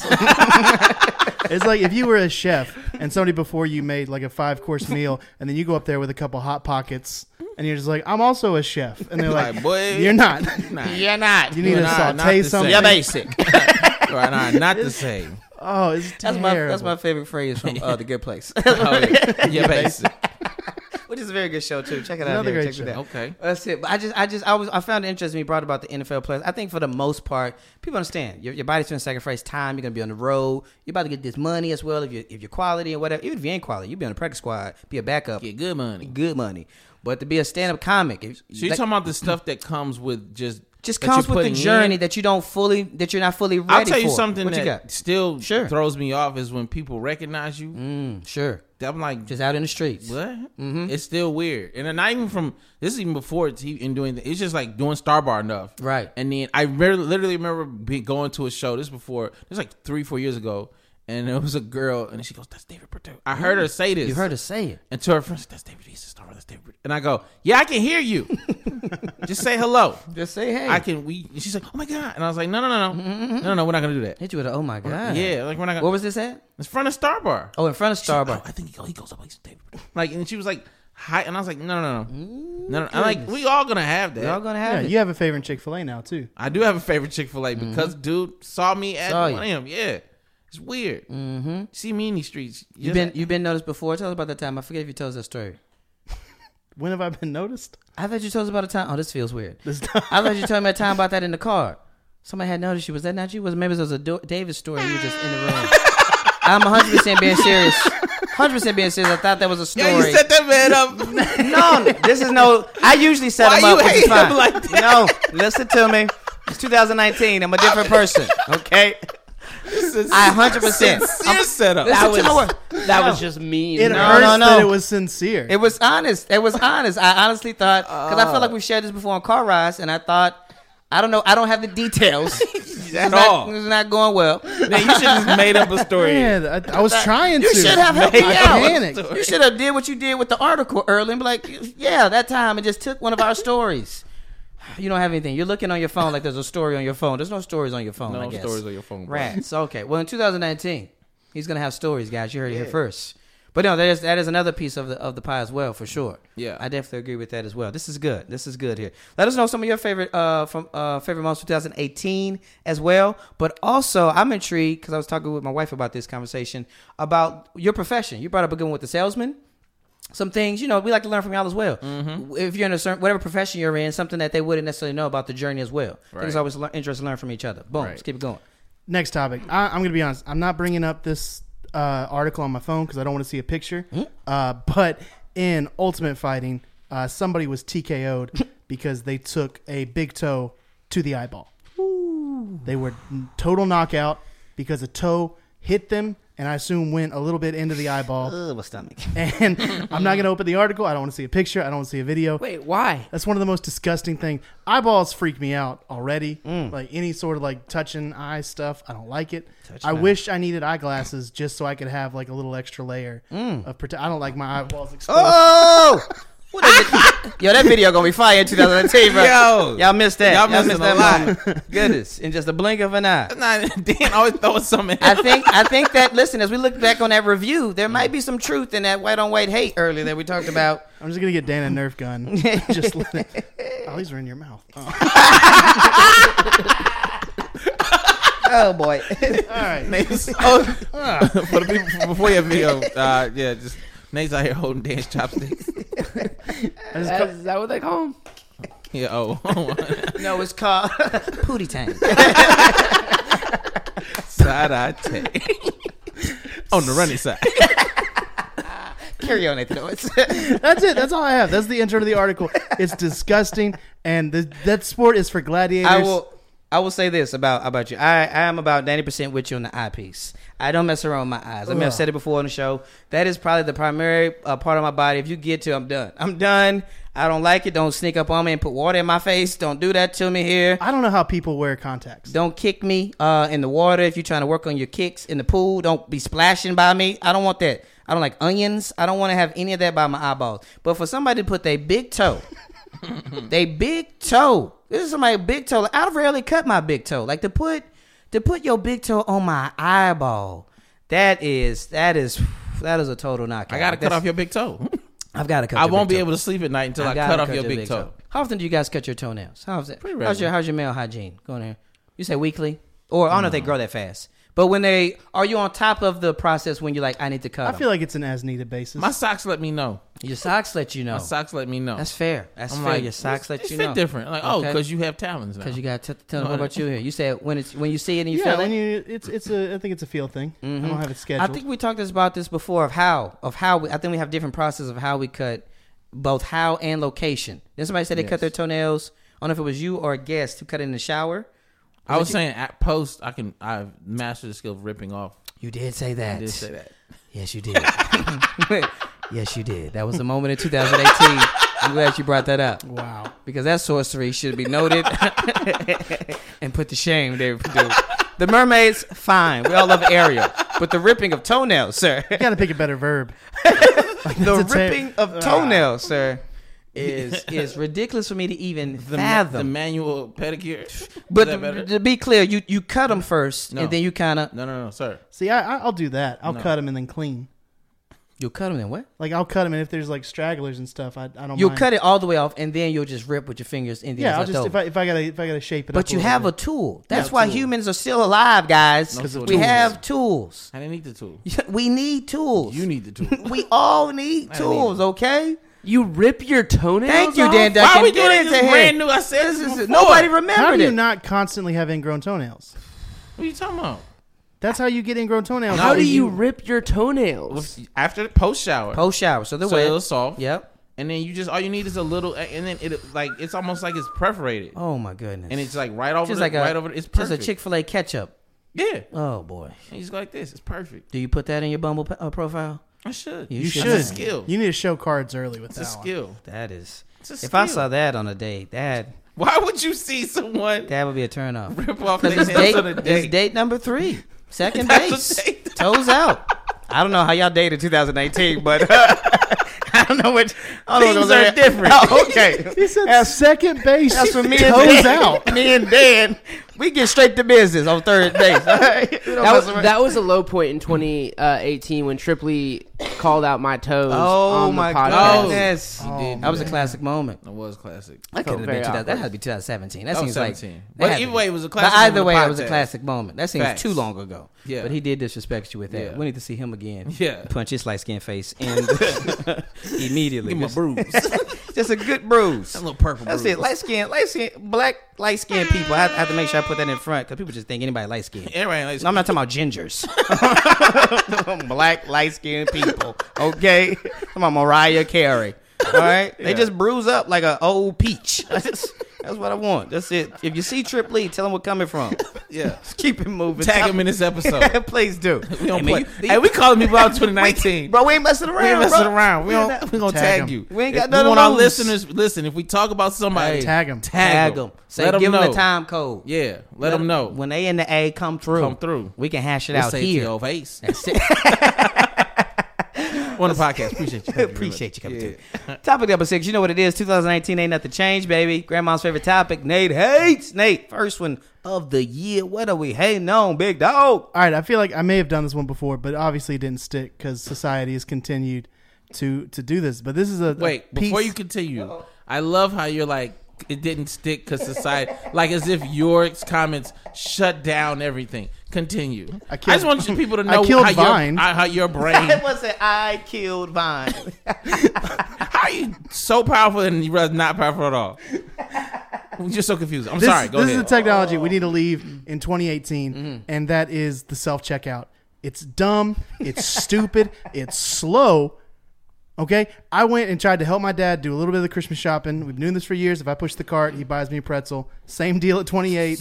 It's like if you were a chef and somebody before you made like a five course meal, and then you go up there with a couple hot pockets, and you're just like, "I'm also a chef," and they're like, Like, boy, "You're not. Nah. You're not. You need to Nah, not saute the something." same. You're basic. right, nah, not the same. Oh, it's That's my terrible. that's my favorite phrase from uh, The Good Place, Oh, yeah. yeah, basic. which is a very good show too. Check it out. Another there. great Check it show. out. Okay. That's it. But I just, I just, I was, I found it interesting. You brought about the N F L players. I think for the most part, people understand your, your body's going to sacrifice time. You're going to be on the road. You're about to get this money as well. If you, if you're quality or whatever, even if you ain't quality, you be on the practice squad, be a backup, Get good money. good money. But to be a stand up comic, if, So you're that talking about the stuff that comes with just just that comes you're with the putting journey in? that you don't fully, that you're not fully ready for. I'll tell you something what that you got? still Sure. throws me off is when people recognize you. Mm, sure. I'm like, Just out in the streets. what? Mm-hmm. It's still weird, and then not even from this is even before it's even doing. The, it's just like doing Star Bar enough, Right. And then I re- literally remember be, going to a show. This before this was like three, four years ago, and there was a girl, and she goes, "That's David Bertel." I heard her say this. You heard her say it. And to her friends, "That's David. He's a star. That's David." Bertel." And I go, "Yeah, I can hear you. Just say hello. Just say hey. I can." We. And she's like, "Oh my god!" And I was like, "No, no, no, no, no, no, no. We're not gonna do that." Hit you with a, oh my God. Yeah, like we're not gonna. What was this at? It's front of Star Bar. Oh, in front of She's like, Starbucks. "Oh, I think he, go, he goes up like David. Bertel." Like, and she was like, "Hi," and I was like, "No, no, no, no, no." no. I'm like, we all gonna have that. We're all going to Yeah, have it. you have a favorite Chick-fil-A now too. I do have a favorite Chick Fil A because dude saw me at Saw you. one of them. Yeah, it's weird. Mm-hmm. See me in these streets. You've been you've been noticed before. Tell us about that time. I forget if you told us that story. When have I been noticed? I thought you told us about a time. Oh, this feels weird. This I thought you told me a time about that in the car. Somebody had noticed you. Was that not you? Was maybe it was a Do- David story? You were just in the room. I'm one hundred percent being serious. one hundred percent being serious. I thought that was a story. Yeah, you set that man up. No, this is no. I usually set Why him up, you which is hate him fine. like that? No, listen to me. It's two thousand nineteen. I'm a different person. Okay, I one hundred percent. Sincere setup. Listen That to my was word. that No. was just mean. it No, hurts no, no. that it was sincere. It was honest. It was honest. I honestly thought because I felt like we've shared this before on car rides, and I thought I don't know. I don't have the details. At it's all. Not, it's not going well. Man, you should have just made up a story. Man, I, I was trying You to. should have helped I me out. panicked. You should have did what you did with the article early and be like, yeah, that time and just took one of our stories. You don't have anything. You're looking on your phone like there's a story on your phone. There's no stories on your phone. No I guess. stories on your phone, bro. Rats. Okay. Well, in two thousand nineteen, he's gonna have stories, guys. You heard it here first. But no, that is that is another piece of the of the pie as well, for sure. Yeah. I definitely agree with that as well. This is good. This is good here. Let us know some of your favorite uh from uh favorite months twenty eighteen as well. But also, I'm intrigued because I was talking with my wife about this conversation about your profession. You brought up a good one with the salesman. Some things, you know, we like to learn from y'all as well. Mm-hmm. If you're in a certain whatever profession you're in, something that they wouldn't necessarily know about the journey as well. I think it's Right. always le- interesting to learn from each other. Boom. Right. Let's keep it going. Next topic. I, I'm going to be honest. I'm not bringing up this uh, article on my phone because I don't want to see a picture. Uh, but in Ultimate Fighting, uh, somebody was T K O'd because they took a big toe to the eyeball. They were total knockout because a toe hit them and I assume went a little bit into the eyeball. Ugh, my stomach. And I'm not going to open the article. I don't want to see a picture. I don't want to see a video. Wait, why? That's one of the most disgusting things. Eyeballs freak me out already. Mm. Like any sort of like touching eye stuff, I don't like it. Touch I my- wish I needed eyeglasses just so I could have like a little extra layer Mm. of protection. I don't like my eyeballs exposed. Oh! What is it? Yo, that video gonna be fire in twenty eighteen, bro. Yo. Y'all missed that. Y'all Y'all missing missed a that lot. moment. Goodness, in just a blink of an eye. Nah, Dan always throwing something. I think I think that listen, as we look back on that review, there might be some truth in that white on white hate earlier that we talked about. I'm just going to get Dan a Nerf gun. Just let it. Oh, these are in your mouth. Oh. Oh boy. All right. Nate's, oh, for the people before your video, uh, yeah, just Nate's out here holding Dan's chopsticks. I just That- co- Is that what they call them? Yeah, oh, No, it's called Pootie Tang. side eye tag on the running side. Carry on, Nathan Owens. That's it. That's all I have. That's the intro to the article. It's disgusting, and the, that sport is for gladiators. I will I will say this about about you. I, I am about ninety percent with you on the eyepiece. I don't mess around with my eyes. I mean, I've said it before on the show. That is probably the primary uh, part of my body. If you get to, I'm done. I'm done. I don't like it. Don't sneak up on me and put water in my face. Don't do that to me here. I don't know how people wear contacts. Don't kick me uh, in the water if you're trying to work on your kicks in the pool. Don't be splashing by me. I don't want that. I don't like onions. I don't want to have any of that by my eyeballs. But for somebody to put their big toe, they big toe. This is somebody's big toe. Like, I rarely cut my big toe. Like to put to put your big toe on my eyeball. That is that is that is a total knockout. I gotta cut That's- off your big toe. I've got to cut. I your won't big be toe. able to sleep at night until I, gotta cut off your big toe. How often do you guys cut your toenails? How's that? Pretty How's your regular. how's your male hygiene going there? You say weekly, or I don't know if they grow that fast. But when they are you on top of the process when you're like, I need to cut. I feel like it's an as needed basis. My socks let me know. your socks let you know. My socks let me know. That's fair. That's I'm fair. like, your socks let it's you fit know. different. Like, oh, Okay. because you have talons now. Because you got to tell No, them. What about you here? You said when it's when you see it and you yeah, feel when it. you, it's it's a I think it's a feel thing. I don't have it I scheduled. think we talked about this before of how of how we, I think we have different processes of how we cut both how and location. Then somebody said they cut Yes. their toenails. I don't know if it was you or a guest who cut it in the shower. I was it you? saying at post, I can I've mastered the skill of ripping off. You did say that. I did say that. Yes, you did. Yes, you did. That was the moment in two thousand eighteen. I'm glad you brought that up wow. because that sorcery should be noted and put to shame. They do. The mermaids, fine. We all love Ariel, but the ripping of toenails, sir. You got to pick a better verb. The That's a ta- ripping of toenails, sir, is is ridiculous for me to even The, ma- fathom. the manual pedicure. but Is that to, better? to be clear, you you cut them first, No. and then you kind of No, no, no, sir. See, I, I- I'll do that. I'll No. cut them and then clean. you'll cut them. Then what? Like I'll cut them, and if there's like stragglers and stuff, I, I don't. You'll mind. cut it all the way off, and then you'll just rip with your fingers. And then Yeah, I'll it's just left if over. I if I gotta if I gotta shape it. But up you little have a bit. tool. That's Yeah, why tool. humans are still alive, guys. No, Because of we tools. have tools. I didn't need the tool. We need tools. You need the tool. We all need I tools, need okay? You rip your toenails Thank you, off? Dan Why Duncan. are we Get doing into this here. brand new? I said this, This is- before. nobody How remembered do you it. not constantly have ingrown toenails? What are you talking about? That's how you get ingrown toenails. How No, do you you- rip your toenails? After the post shower. Post shower, so they're so wet. it'll soft. Yep. And then you just all you need is a little, and then it like it's almost like it's perforated, Oh my goodness. and it's like right over just the, like a right over. It's just perfect. a Chick Fil A ketchup. Yeah, Oh boy. and you just go like this. It's perfect. Do you put that in your Bumble uh, profile? I should. You You should. should. That's a skill. You need to show cards early with It's that a one. skill. That is. It's a If skill. I saw that on a date, that Why would you see someone that would be a turn off. rip off their Because nails it's on a date, date? it's date number three. Second That's base. a date. Toes out. I don't know how y'all dated in twenty eighteen, but I don't know what. I don't know Things what are those different. Oh, okay. He said second base. That's what me and toes Dan, out. Me and Dan, we get straight to business on third base. All right? We don't That was, mess around. that was a low point in twenty eighteen when Tripoli called out my toes. Oh on my the podcast. goodness! You did That was a that. classic moment. That was classic. That Felt could have very been two thousand. That awkward. had to be twenty seventeen. That That was seems like. seventeen. that But had to either be. way, it was a But classic. either moment way, of it was a podcast. classic moment. That seems Facts. too long ago. Yeah. But he did disrespect you with that. Yeah. We need to see him again. Yeah. Punch his light skinned face and immediately. Give him a Just- bruise. Just a good bruise. A little purple That's bruise. it. Light skin, light skin, black light skinned people. I have, I have to make sure I put that in front because people just think anybody light skinned. Everybody likes No, I'm not talking about gingers. Black light skinned people. Okay, I'm about Mariah Carey. All right, they Yeah. just bruise up like an old peach. That's what I want. That's it. If you see Trip Lee, tell him where coming from. Yeah. Just keep it moving. Tag him in this episode. Please do. We don't Hey, man, play. you- Hey, we calling people out twenty nineteen. Bro, we ain't messing around. We ain't messing bro. around. We We don't. ain't- We gonna Tag tag 'em. you. We ain't got If nothing we want to our lose. listeners. Listen, if we talk about somebody, Tag 'em. Tag Tag them. them. Say, Let them give them know. the time code. Yeah, let them know. When they in the A, come through. Come through. We can hash it We'll out say it to here. your face. That's it. On the podcast. Appreciate you. Appreciate you coming Yeah. through. Topic number six. You know what it is. twenty nineteen ain't nothing changed, baby. Grandma's favorite topic. Nate hates. Nate, first one of the year. What are we hating on, big dog? All right, I feel like I may have done this one before, but obviously it didn't stick because society has continued to to do this. But this is a Wait, a piece, before you continue, I love how you're like, it didn't stick because society, like as if your comments shut down everything. Continue. I I, killed- just want you people to I know killed how, Vine. Your, how your brain, It wasn't I killed Vine. how are you so powerful and you're not powerful at all? I'm just so confused. I'm This, sorry. Go this ahead. is the technology we need to leave in twenty eighteen, and that is the self checkout. It's dumb. It's stupid. It's slow. Okay, I went and tried to help my dad do a little bit of the Christmas shopping. We've been doing this for years. If I push the cart, he buys me a pretzel. Same deal at twenty-eight.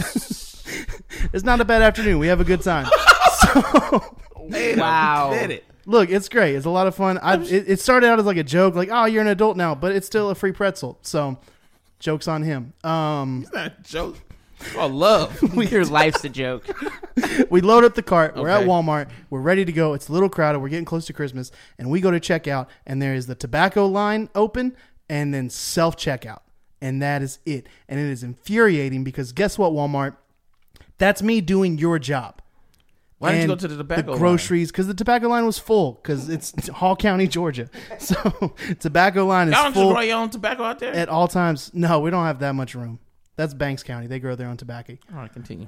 It's not a bad afternoon. We have a good time. So, Wait a Wow. minute. look, it's great. It's a lot of fun. I, it, it started out as like a joke, like, "Oh, you're an adult now," but it's still a free pretzel. So, jokes on him. Um, It's not a joke. Oh, love. Your life's a joke. we load up the cart. We're at Okay. Walmart. We're ready to go. It's a little crowded. We're getting close to Christmas, and we go to checkout, and there is the tobacco line open, and then self checkout, and that is it. And it is infuriating because guess what, Walmart? That's me doing your job. Why didn't you And go to the tobacco line? groceries? Because the tobacco line was full. Because it's Hall County, Georgia. So tobacco line is Y'all don't full just grow your own tobacco out there? at all times. No, we don't have that much room. That's Banks County. They grow their own tobacco. All right, continue.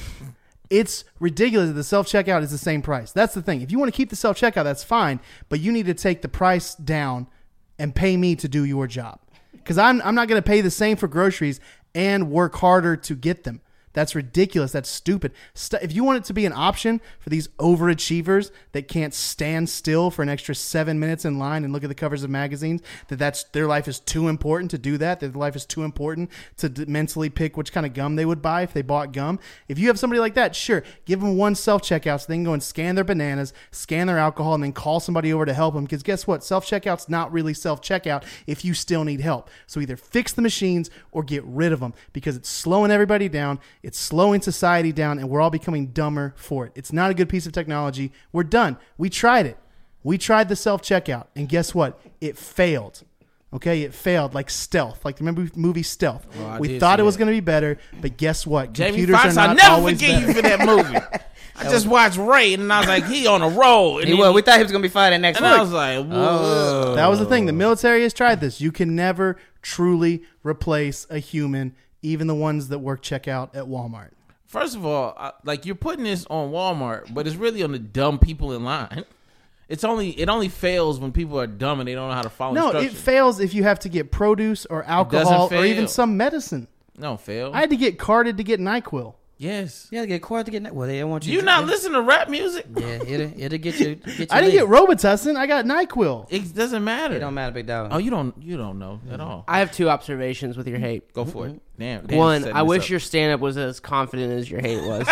It's ridiculous that the self checkout is the same price. That's the thing. If you want to keep the self checkout, that's fine, but you need to take the price down and pay me to do your job. Because I'm I'm not going to pay the same for groceries and work harder to get them. That's ridiculous. That's stupid. St- if you want it to be an option for these overachievers that can't stand still for an extra seven minutes in line and look at the covers of magazines, that that's their life is too important to do that, that their life is too important to d- mentally pick which kind of gum they would buy if they bought gum. If you have somebody like that, sure, give them one self-checkout so they can go and scan their bananas, scan their alcohol, and then call somebody over to help them. Because guess what? Self-checkout's not really self-checkout if you still need help. So either fix the machines or get rid of them because it's slowing everybody down. It's slowing society down, and we're all becoming dumber for it. It's not a good piece of technology. We're done. We tried it. We tried the self-checkout, and guess what? It failed. Okay, it failed like Stealth. Like, remember the movie Stealth? Oh, I we did thought see it was that. going to be better, but guess what? Jamie Computers Foxx, are I'll not never always forget better. you for that movie. I just watched Ray, and I was like, he on a roll. And He then- was. We thought he was gonna be fired next And week. I was like, whoa. That was the thing. The military has tried this. You can never truly replace a human, even the ones that work checkout at Walmart. First of all, I, like you're putting this on Walmart, but it's really on the dumb people in line. It's only it only fails when people are dumb and they don't know how to follow No, it instructions. fails if you have to get produce or alcohol or fail. even some medicine. no fail. I had to get carded to get NyQuil. yes. You gotta get carded to get. That. Well, they don't want Do you. you to not listen to rap music? Yeah, it'll, it'll get you. Get you I didn't laid. get Robitussin. I got NyQuil. It doesn't matter. It don't matter, big dog. Oh, you don't you don't know at all. I have two observations with your hate. Go for it. Damn. Dan's One, setting I this wish up. your stand up was as confident as your hate was.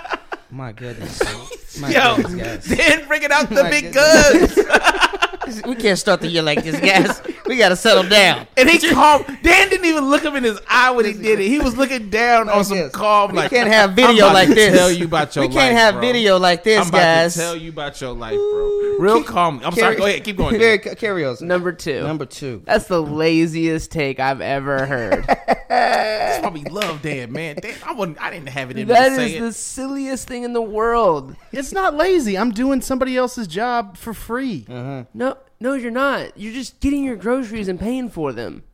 My goodness. My Yo, goodness, guys. Dan bringing out the My big goodness. guns. We can't start the year like this, guys. We gotta settle down. And he calm. Dan didn't even look him in his eye when he did it. He was looking down on some this. calm. We Like, can't have I'm video about like to this. Tell you about your We can't life, have bro. video like this, I'm about guys. to tell you about your life, bro. Real calm. I'm sorry. Go ahead. Keep going. Very Dan. carry on. Number two. Number two. That's the laziest take I've ever heard. That's why we love Dan, man. Dan, I wasn't. I didn't have it in me That to say is it. the silliest thing in the world. It's not lazy. I'm doing somebody else's job for free. No, no, you're not. You're just getting your groceries and paying for them.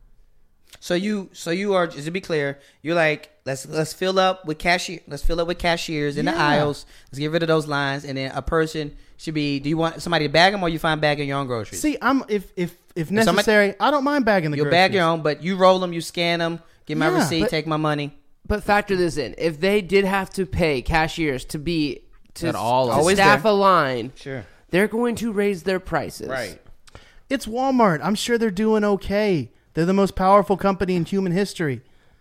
So you, so you are. Just to be clear, you're like, let's let's fill up with cashier. Let's fill up with cashiers in the Yeah. aisles. Let's get rid of those lines, and then a person should be. Do you want somebody to bag them, or you find bagging your own groceries? See, I'm if if if somebody- necessary, I don't mind bagging the You'll groceries. bag your own, but you roll them, you scan them, get my Yeah, receipt, but- take my money. But factor this in: if they did have to pay cashiers to be to, At all to of Always staff there. a line, Sure. they're going to raise their prices. It's Walmart. I'm sure they're doing okay. They're the most powerful company in human history.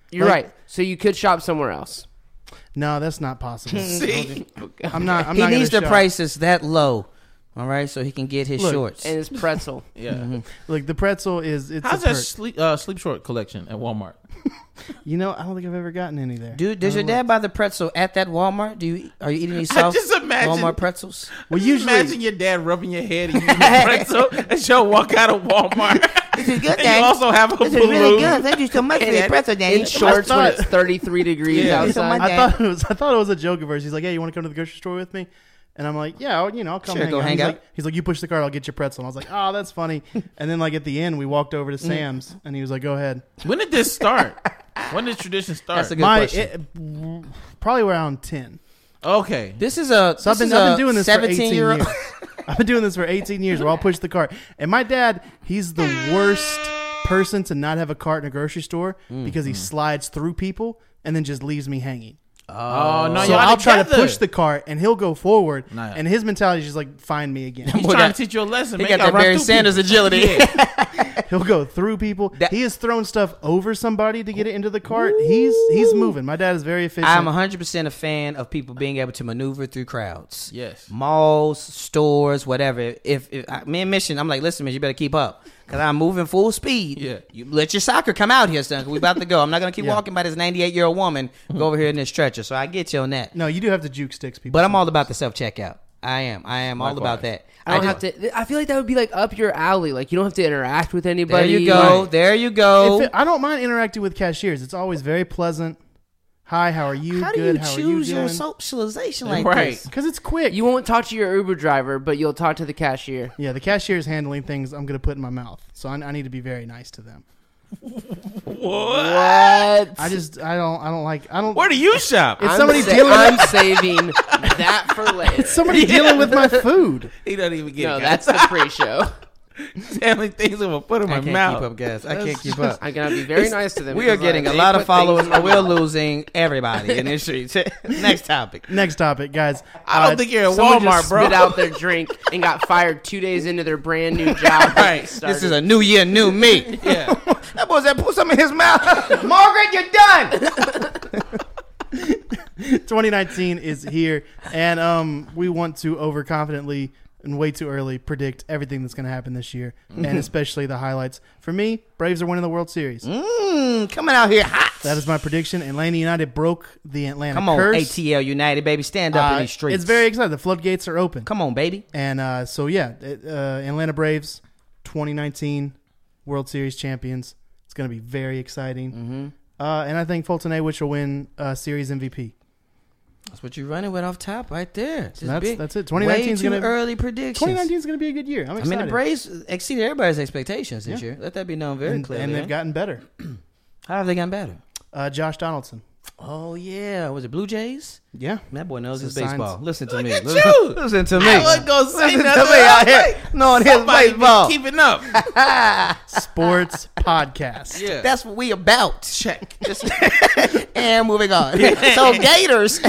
You're Like- right. So you could shop somewhere else. No, that's not possible. See? I'm not. I'm he not needs the gonna shop. prices that low, all right, so he can get his Look, shorts. And it's pretzel. Yeah. Look, the pretzel is. It's How's a that perk. sleep uh, sleep short collection at Walmart? You know, I don't think I've ever gotten any there. Dude, does I your don't know. dad buy the pretzel at that Walmart? Do you are you eating these I South just imagine- Walmart pretzels? Well, Just usually, imagine your dad rubbing your head and you eating a pretzel and she'll walk out of Walmart. This is good, And you also have a balloon. Thank you so much for the pretzel, In shorts when thought- it's thirty-three degrees Yeah. outside. I thought it was. I thought it was a joke of hers. He's like, "Hey, you want to come to the grocery store with me?" And I'm like, "Yeah, I'll, you know, I'll come Sure, hang go out." hang he's out. like, "He's like, you push the cart, I'll get your pretzel." And I was like, "Oh, that's funny." And then like at the end, we walked over to Sam's, and he was like, "Go ahead." When did this start? When did tradition start? That's a good My question. it, probably around ten. Okay. This is a So I've this been, is I've a been doing this for seventeen eighteen year years. old. I've been doing this for eighteen years where I'll push the cart. And my dad, he's the worst person to not have a cart in a grocery store because he slides through people and then just leaves me hanging. Oh, no, So y'all I'll try to together. push the cart and he'll go forward. Nah. And his mentality is just like, find me again. He's Boy, trying that- to teach you a lesson. He man. got You gotta that run Barry through Sanders people. agility. Yeah. He'll go through people. That- he has thrown stuff over somebody to get it into the cart. He's he's moving. My dad is very efficient. I'm one hundred percent a fan of people being able to maneuver through crowds. Yes. Malls, stores, whatever. If, if I, me and Mission, I'm like, listen, man, you better keep up because I'm moving full speed. Yeah. You let your soccer come out here, son. 'Cause we about to go. I'm not gonna keep Yeah. walking by this ninety-eight year old woman. Go over here in this stretcher. So I get you on that. No, you do have to juke sticks people. But I'm all about the self checkout. I am. I am all about Likewise. that. I don't just- have to. I feel like that would be like up your alley. Like you don't have to interact with anybody. There you go. Like, There you go. If it, I don't mind interacting with cashiers. It's always very pleasant. Hi, how are you? How do Good. you how choose are you your doing? socialization like Right. this? Because it's quick. you won't talk to your Uber driver, but you'll talk to the cashier. yeah, the cashier is handling things I'm going to put in my mouth, so I, I need to be very nice to them. What? What? I just I don't I don't like I don't. Where do you shop? It's I'm somebody sa- dealing I'm with saving that for later. somebody dealing with my food. He doesn't even get No, it. that's the pre-show. telling things I'm gonna put in I my can't mouth. keep up, guys. I can't keep up. I'm gonna be very nice to them. We are because, getting uh, a they lot of put things followers, in my but we're mouth. losing everybody in this street. Next topic. Next topic, guys. I don't Uh, think you're at Someone Walmart, just bro. spit out their drink and got fired two days into their brand new job. Right. This is a new year, new me. Yeah. That boy's that put something in his mouth. Margaret, you're done. twenty nineteen is here, and um, we want to overconfidently and way too early predict everything that's going to happen this year, and especially the highlights. For me, Braves are winning the World Series. Mm, coming out here hot. That is my prediction. Atlanta United broke the Atlanta Come on, curse. A T L United, baby. Stand up Uh, in these streets. It's very exciting. The floodgates are open. Come on, baby. And uh, so, yeah, it, uh, Atlanta Braves, twenty nineteen World Series champions. It's going to be very exciting. Mm-hmm. Uh, and I think Fulton Awich will win uh, Series M V P. That's what you're running with off top right there. Just That's big- that's it. Way twenty nineteen is too going to early predictions. twenty nineteen is going to be a good year. I'm I excited. mean, the Braves exceeded everybody's expectations this Yeah. year. Let that be known very and, clearly. and they've eh? gotten better. How have they gotten better? Uh, Josh Donaldson. Oh yeah, was it Blue Jays? Yeah. That boy knows his Some signs. baseball. Listen to Look me. at Listen, you. listen to me. I wasn't gonna say Listen nothing. to me out I was here. like, Knowing his somebody been baseball. keeping up. Sports podcast. Yeah. That's what we about. check. Just and moving on. So Gators.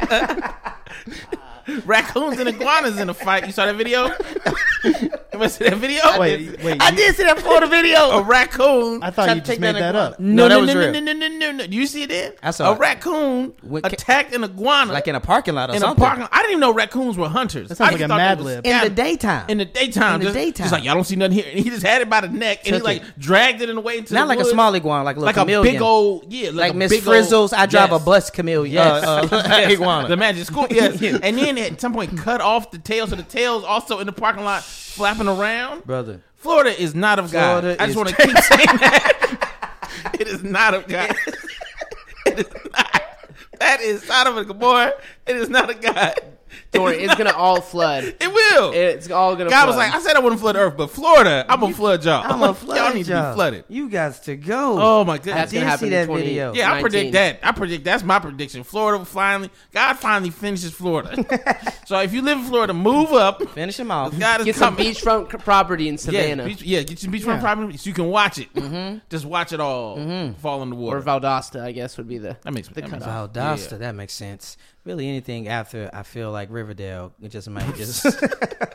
Raccoons and iguanas in a fight. You saw that video? You see that video? Wait, wait. I you- did see that Florida video. A raccoon. I thought Try you to just take made that that iguana. up. No, that was no, real. no, no, no, no, no. You see it then? I saw a it. raccoon Wait, attacked an iguana Like in a parking lot or in a something. parking. I didn't even know raccoons were hunters. That sounds I like just a thought Mad they was Lib. in the scattered. daytime. In the daytime, In the just, daytime. just like y'all don't see nothing here. And he just had it by the neck, and he Took like it. dragged it in the way into Not the like a woods. small iguana, like a little like chameleon. a big old yeah, like, like a Miss big Frizzle's old, I drive yes. a bus chameleon. Yes. Uh, uh, Yes. iguana. The magic school, yes. And then at some point cut off the tail, so the tail's also in the parking lot flapping around. Brother. Florida is not of God. Florida I just is- want to keep saying that. It is not of God. It is not. That is Sodom and Gomorrah. It is not of God. Don't worry, it's gonna all flood. It will. It's all gonna. God flood. was like, I said I wouldn't flood the earth, but Florida, I'm gonna flood y'all. I'm a flood. Y'all need to y'all. be flooded. You guys to go. Oh my goodness. That's did gonna see happen that in twenty. video. Yeah, I predict nineteen. that. I predict that's my prediction. Florida finally, God finally finishes Florida. So if you live in Florida, move up. Finish him off. God is Get some coming. beachfront c- property in Yeah, Savannah beach, yeah, get your beachfront Yeah. property so you can watch it. Just watch it all fall in the water. or Valdosta, I guess would be the. that makes the that makes cutoff. Valdosta, Yeah. that makes sense. Really, anything after I feel like Riverdale, it just might just.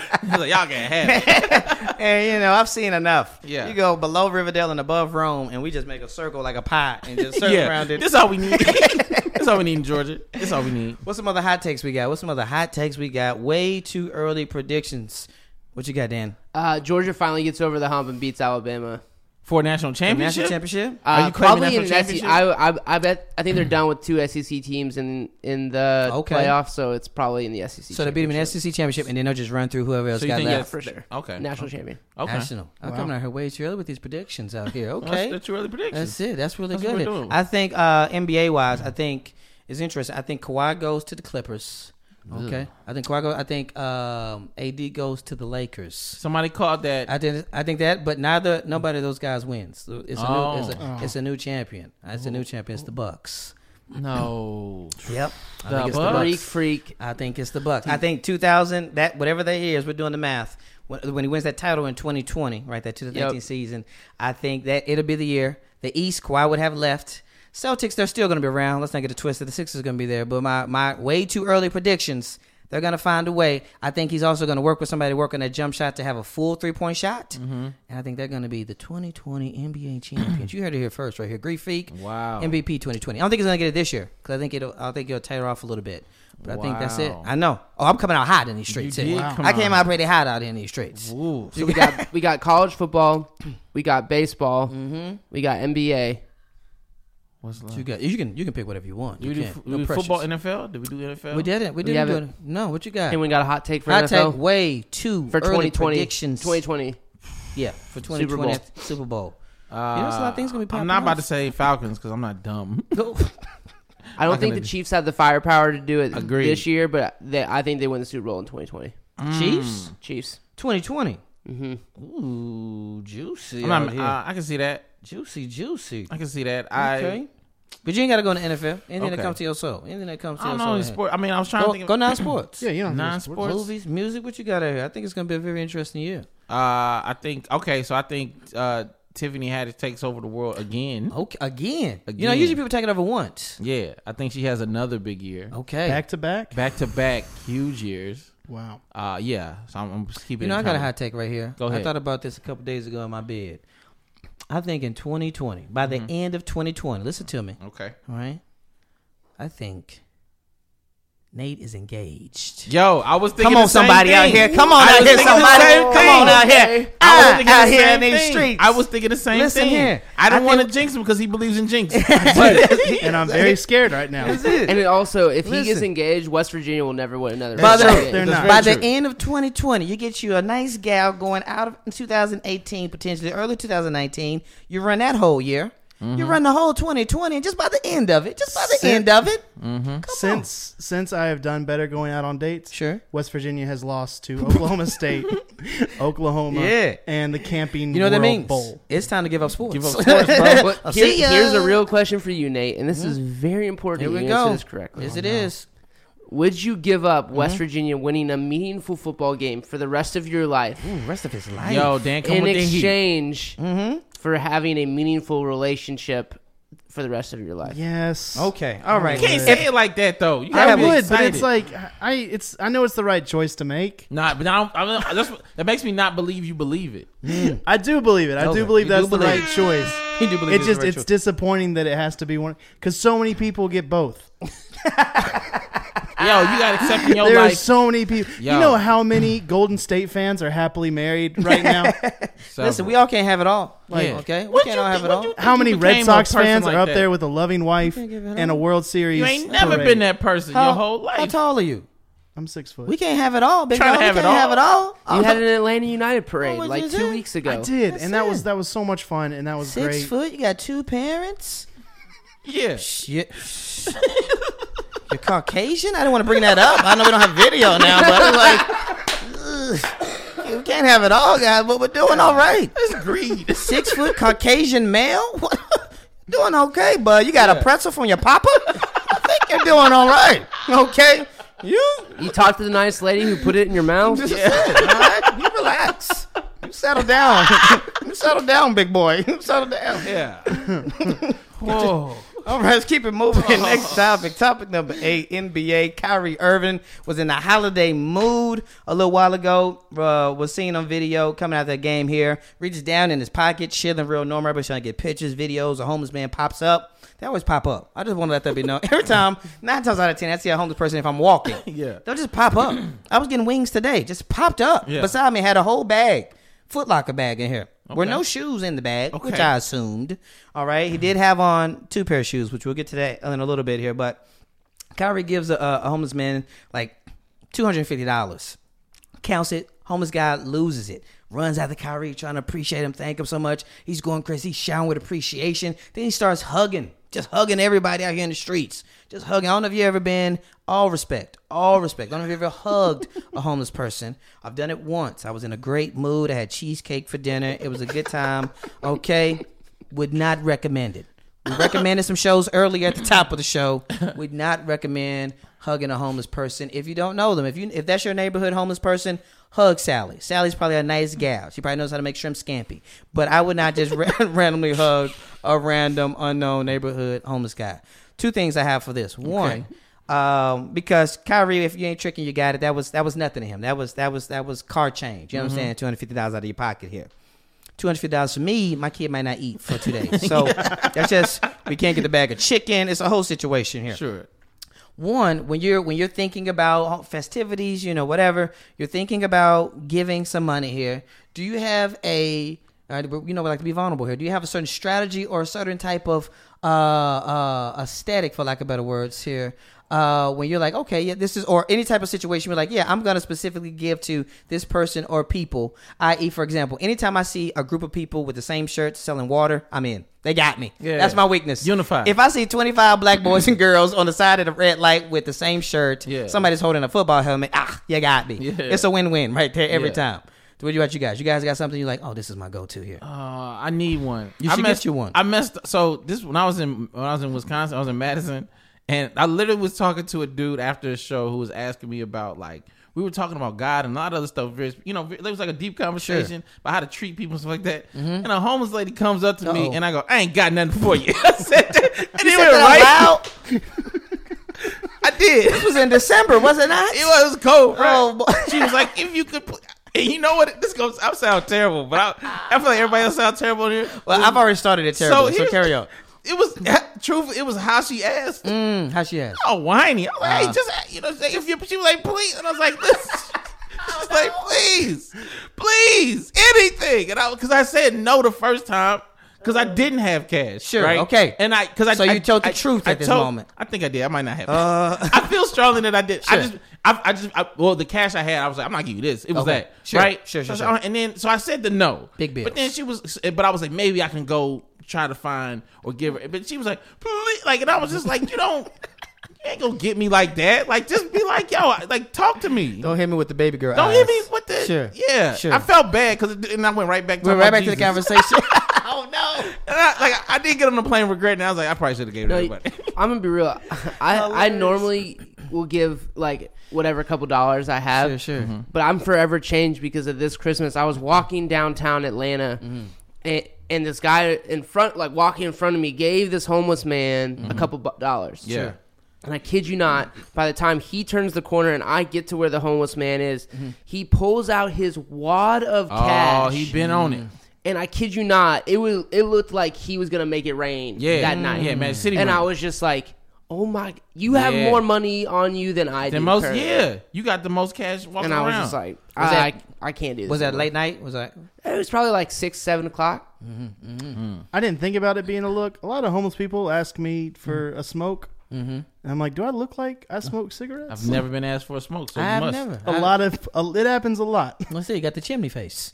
He's like, y'all can have it. And you know, I've seen enough. Yeah. You go below Riverdale and above Rome, and we just make a circle like a pie and just circle Yeah, around it. this all we need. That's all we need in Georgia. That's all we need. What's some other hot takes we got? What's some other hot takes we got? Way too early predictions. What you got, Dan? Uh, Georgia finally gets over the hump and beats Alabama. For a national championship? National championship? Are Uh, you claiming probably that in for an S E C. championship? I, I, I bet. I think they're done with two S E C teams in in the Okay. playoffs, so it's probably in the S E C. So they beat them in the S championship. E C championship, and then they'll just run through whoever else So you got think left. that's- for sure. Okay. National champion. Okay. National. I'm Wow. coming out here way too early with these predictions out here. Well, Okay. That's, that's your early prediction. That's it. That's really That's what good. we're doing. I think uh, N B A wise, I think it's interesting. I think Kawhi goes to the Clippers. Okay. I think Kawhi goes. I think um, A D goes to the Lakers. Somebody called that. I did. I think that, but neither nobody of those guys wins. So It's a Oh. new. It's a, Oh. it's a new champion. It's a new champion. It's the Bucks. no. Yep. I The think it's the Bucks? Freak, Bucks. freak. I think it's the Bucks. I think two thousand. That whatever that is, we're doing the math. When, when he wins that title in twenty twenty, right? That twenty nineteen Yep. season. I think that it'll be the year. The East, Kawhi would have left. Celtics, they're still going to be around. Let's not get it twisted. The Sixers are going to be there. But my my way too early predictions. They're going to find a way. I think he's also going to work with somebody working that jump shot to have a full three-point shot. Mm-hmm. And I think they're going to be the twenty twenty N B A champions. You heard it here first, right here. Greek Freak, Wow. M V P twenty twenty. I don't think he's going to get it this year because I think it'll. I think it'll tailor off a little bit. But I think that's it. Wow. I know. Oh, I'm coming out hot in these streets. You here. did Wow. come I came out. out pretty hot out here in these streets. Ooh. So we got we got college football, we got baseball, Mm-hmm. we got N B A. What's left? You got. You can. You can pick whatever you want. You You do, can. f- No we do pressures. football, N F L? Did we do N F L? We didn't. We We didn't. do haven't- it. No. What you got? And we got a hot take for Hot N F L take way too for early twenty twenty. predictions. twenty twenty. Yeah, for twenty Super twenty Bowl. Super Bowl. Uh, You know, there's a lot of things gonna be I'm popping not about off. to say Falcons because I'm not dumb. I don't Not think gonna the do- Chiefs have the firepower to do it Agreed. this year, but they, I think they win the Super Bowl in twenty twenty. Chiefs Chiefs. twenty twenty. Mm-hmm. Ooh, juicy. I'm out not, here. uh, I can see that. juicy, juicy. I can see that. I, Okay. But you ain't got to go in the N F L. Anything that Okay. comes to your soul. Anything that comes to I don't your know soul. any sport. I mean, I was trying Go, to think of go non-sports. Yeah, you don't have to do sports. Non-sports. Movies, music, what you got out here? I think it's going to be a very interesting year. Uh, I think okay, so I think uh, Tiffany Haddish takes over the world again. Okay, again. You know, Again. usually people take it over once. Yeah, I think she has another big year, Okay. Back to back. back to back, huge years. Wow. Uh, yeah, so I'm, I'm just keeping. You know, it I got a coming. hot take right here. Go I ahead. thought about this a couple days ago in my bed. I think in twenty twenty, by the Mm-hmm. end of twenty twenty, listen to me, Okay. all right? I think Nate is engaged. Yo, I was thinking. Come the on, same somebody out thing. here. Come on I out was here, thinking the somebody. same Come thing. on out here. I was Ah, thinking out the here same in these thing. streets. I was thinking the same Listen thing. here. I didn't I want to think- jinx him because he believes in jinx. And I'm very scared right now. That's it. And it also, if he gets Listen. engaged, West Virginia will never win another. By the, football game. They're not. by Very the true. end of twenty twenty, you get you a nice gal going out of two thousand eighteen, potentially early two thousand nineteen. You run that whole year. You run the whole twenty twenty, and just by the end of it, just by the Sin- end of it, Since since I have done better going out on dates, sure. West Virginia has lost to Oklahoma State, Oklahoma, Yeah. and the Camping You know what that World means? Bowl. It's time to give up sports. Give up sports, bro. But I'll here- see ya. here's a real question for you, Nate, and this is very important. Here that we you answer go. this correctly. Yes, it is. Would you give up West Mm-hmm. Virginia winning a meaningful football game for the rest of your life Ooh, rest of his life. Yo, Dan, come in with the heat. exchange Mm-hmm. for having a meaningful relationship for the rest of your life? Yes. Okay. All right. You can't say it like that though. You I gotta be would, but excited. it's like I it's I know it's the right choice to make. Not, but I don't, I don't, that's, what- that makes me not believe you believe it. I do believe it. I Okay. do believe You that's do the believe right it. choice. You do believe It it's just the right it's choice. disappointing that it has to be one because so many people get both. Yo, you got to accept in your There are life. so many people. Yo. You know how many Golden State fans are happily married right now? Listen, we all can't have it all. Like, Yeah. okay, we What can't you all have think- it what all. you think How you many became Red a Sox person fans like are up that? there with a loving wife can't give it and a all. World Series? You ain't never parade? been that person How, your whole how life. tall are you? I'm six foot. We can't have it all, big Trying dog. to have we it can't all. have it all. You had an Atlanta United parade was like it? two weeks ago. I did, That's and that it. was that was so much fun, and that was Six great. foot. You got two parents. Yeah. Shit. You're Caucasian? I didn't want to bring that up. I know we don't have video now, but it's like, ugh, we can't have it all, guys, but we're doing all right. That's greed. Six foot Caucasian male? Doing okay, bud. You got a pretzel from your papa? I think you're doing all right. Okay? You? You talked to the nice lady who put it in your mouth. Just yeah. All right? You relax. You settle down. You settle down, big boy. You settle down. Yeah. Whoa. All right, let's keep it moving. Next topic. Topic number eight. N B A. Kyrie Irving was in a holiday mood a little while ago. Uh, was seen on video coming out of that game here. Reaches down in his pocket, chilling real normal. Everybody's trying to get pictures, videos. A homeless man pops up. They always pop up. I just want to let that be known. Every time, nine times out of ten, I see a homeless person if I'm walking. Yeah. They'll just pop up. I was getting wings today. Just popped up. Yeah. Beside me, had a whole bag. Foot Locker bag in here. Okay. Were no shoes in the bag, Okay. which I assumed. All right. He did have on two pair of shoes, which we'll get to that in a little bit here. But Kyrie gives a, a homeless man like two hundred fifty dollars. Counts it. Homeless guy loses it. Runs after Kyrie, trying to appreciate him, thank him so much. He's going crazy. He's shouting with appreciation. Then he starts hugging. Just hugging everybody out here in the streets. Just hugging. I don't know if you've ever been, all respect, all respect. I don't know if you've ever hugged a homeless person. I've done it once. I was in a great mood. I had cheesecake for dinner. It was a good time. Okay. Would not recommend it. We recommended some shows earlier at the top of the show. Would not recommend hugging a homeless person if you don't know them. If you if that's your neighborhood homeless person, hug Sally. Sally's probably a nice gal. She probably knows how to make shrimp scampi. But I would not just randomly hug a random unknown neighborhood homeless guy. Two things I have for this. One, okay. um, because Kyrie, if you ain't tricking, you got it. That was that was nothing to him. That was that was that was car change. You know mm-hmm. what I'm saying? Two hundred fifty dollars out of your pocket here. Two hundred fifty dollars for me, my kid might not eat for two days. So that's just, we can't get the bag of chicken. It's a whole situation here. Sure. One, when you're when you're thinking about festivities, you know, whatever, you're thinking about giving some money here. Do you have a, uh, you know, we like to be vulnerable here. Do you have a certain strategy or a certain type of uh, uh, aesthetic, for lack of better words here, uh, when you're like, okay, yeah, this is, or any type of situation, you're like, yeah, I'm going to specifically give to this person or people, that is, for example, anytime I see a group of people with the same shirt selling water, I'm in. They got me. Yeah. That's my weakness. Unify. If I see twenty-five black boys and girls on the side of the red light with the same shirt, yeah. somebody's holding a football helmet, ah, you got me. Yeah. It's a win-win right there every yeah. time. What about you guys? You guys got something you're like, oh, this is my go-to here. Uh, I need one. You I should messed, get you one. I messed. So this when I was in when I was in Wisconsin, I was in Madison, and I literally was talking to a dude after a show who was asking me about, like, we were talking about God and a lot of other stuff. Very, you know, there was like a deep conversation sure. about how to treat people and stuff like that. Mm-hmm. And a homeless lady comes up to Uh-oh. me and I go, I ain't got nothing for you. I said that, and you he said went right. I did. This was in December, was it not? It was cold. Right? Oh, boy. She was like, if you could. Put, and you know what? This goes. I sound terrible, but I, I feel like everybody else sounds terrible here. Well, I've already started it terrible, so, so carry on. It was truth. It was how she asked. Mm, how she asked? Oh, whiny. I was like, uh, hey, just you know, if you. She was like, please, and I was like, this. I was like, please, please, anything, and I because I said no the first time because I didn't have cash. Sure, right? Okay, and I because I so I, you told the I, truth I, at this told, moment. I think I did. I might not have. Uh, I feel strongly that I did. Sure. I just, I, I just, I, well, the cash I had, I was like, I'm not giving you this. It was okay. that, sure. right? Sure, sure, so, sure. And then, so I said the no, big bills. But then she was, but I was like, maybe I can go try to find or give her. But she was like, please, like, and I was just like, you don't. You ain't gonna get me like that. Like, just be like, yo, like, talk to me. Don't hit me with the baby girl Don't eyes. hit me with the. Sure. Yeah. Sure. I felt bad because, and I went right back to went right back Jesus. to the conversation. Oh no! And I, like, I did get on the plane regretting. I was like, I probably should have gave it No, to everybody. I'm gonna be real. I I normally will give like whatever couple dollars I have. Sure, sure. Mm-hmm. But I'm forever changed because of this Christmas. I was walking downtown Atlanta, mm-hmm. and and this guy in front, like walking in front of me, gave this homeless man mm-hmm. a couple bu- dollars. Yeah. Sure. And I kid you not, by the time he turns the corner and I get to where the homeless man is, mm-hmm. he pulls out his wad of cash. Oh, he been on it. And I kid you not, it was it looked like he was gonna make it rain yeah. that night. Yeah, man, city. And rain. I was just like, "Oh my, you have yeah. more money on you than I the do." most, currently. yeah, you got the most cash walking and I was around. just like, Was I, that- I, I can't do this. Was that anymore. late night? Was that? It was probably like six, seven o'clock. Mm-hmm, mm-hmm. Mm. I didn't think about it being a look. A lot of homeless people ask me for mm-hmm. a smoke. Mm-hmm. And I'm like, do I look like I smoke cigarettes? I've never been asked for a smoke, so you I've must. never. A I, lot of uh, it happens a lot. Let's see. You got the chimney face.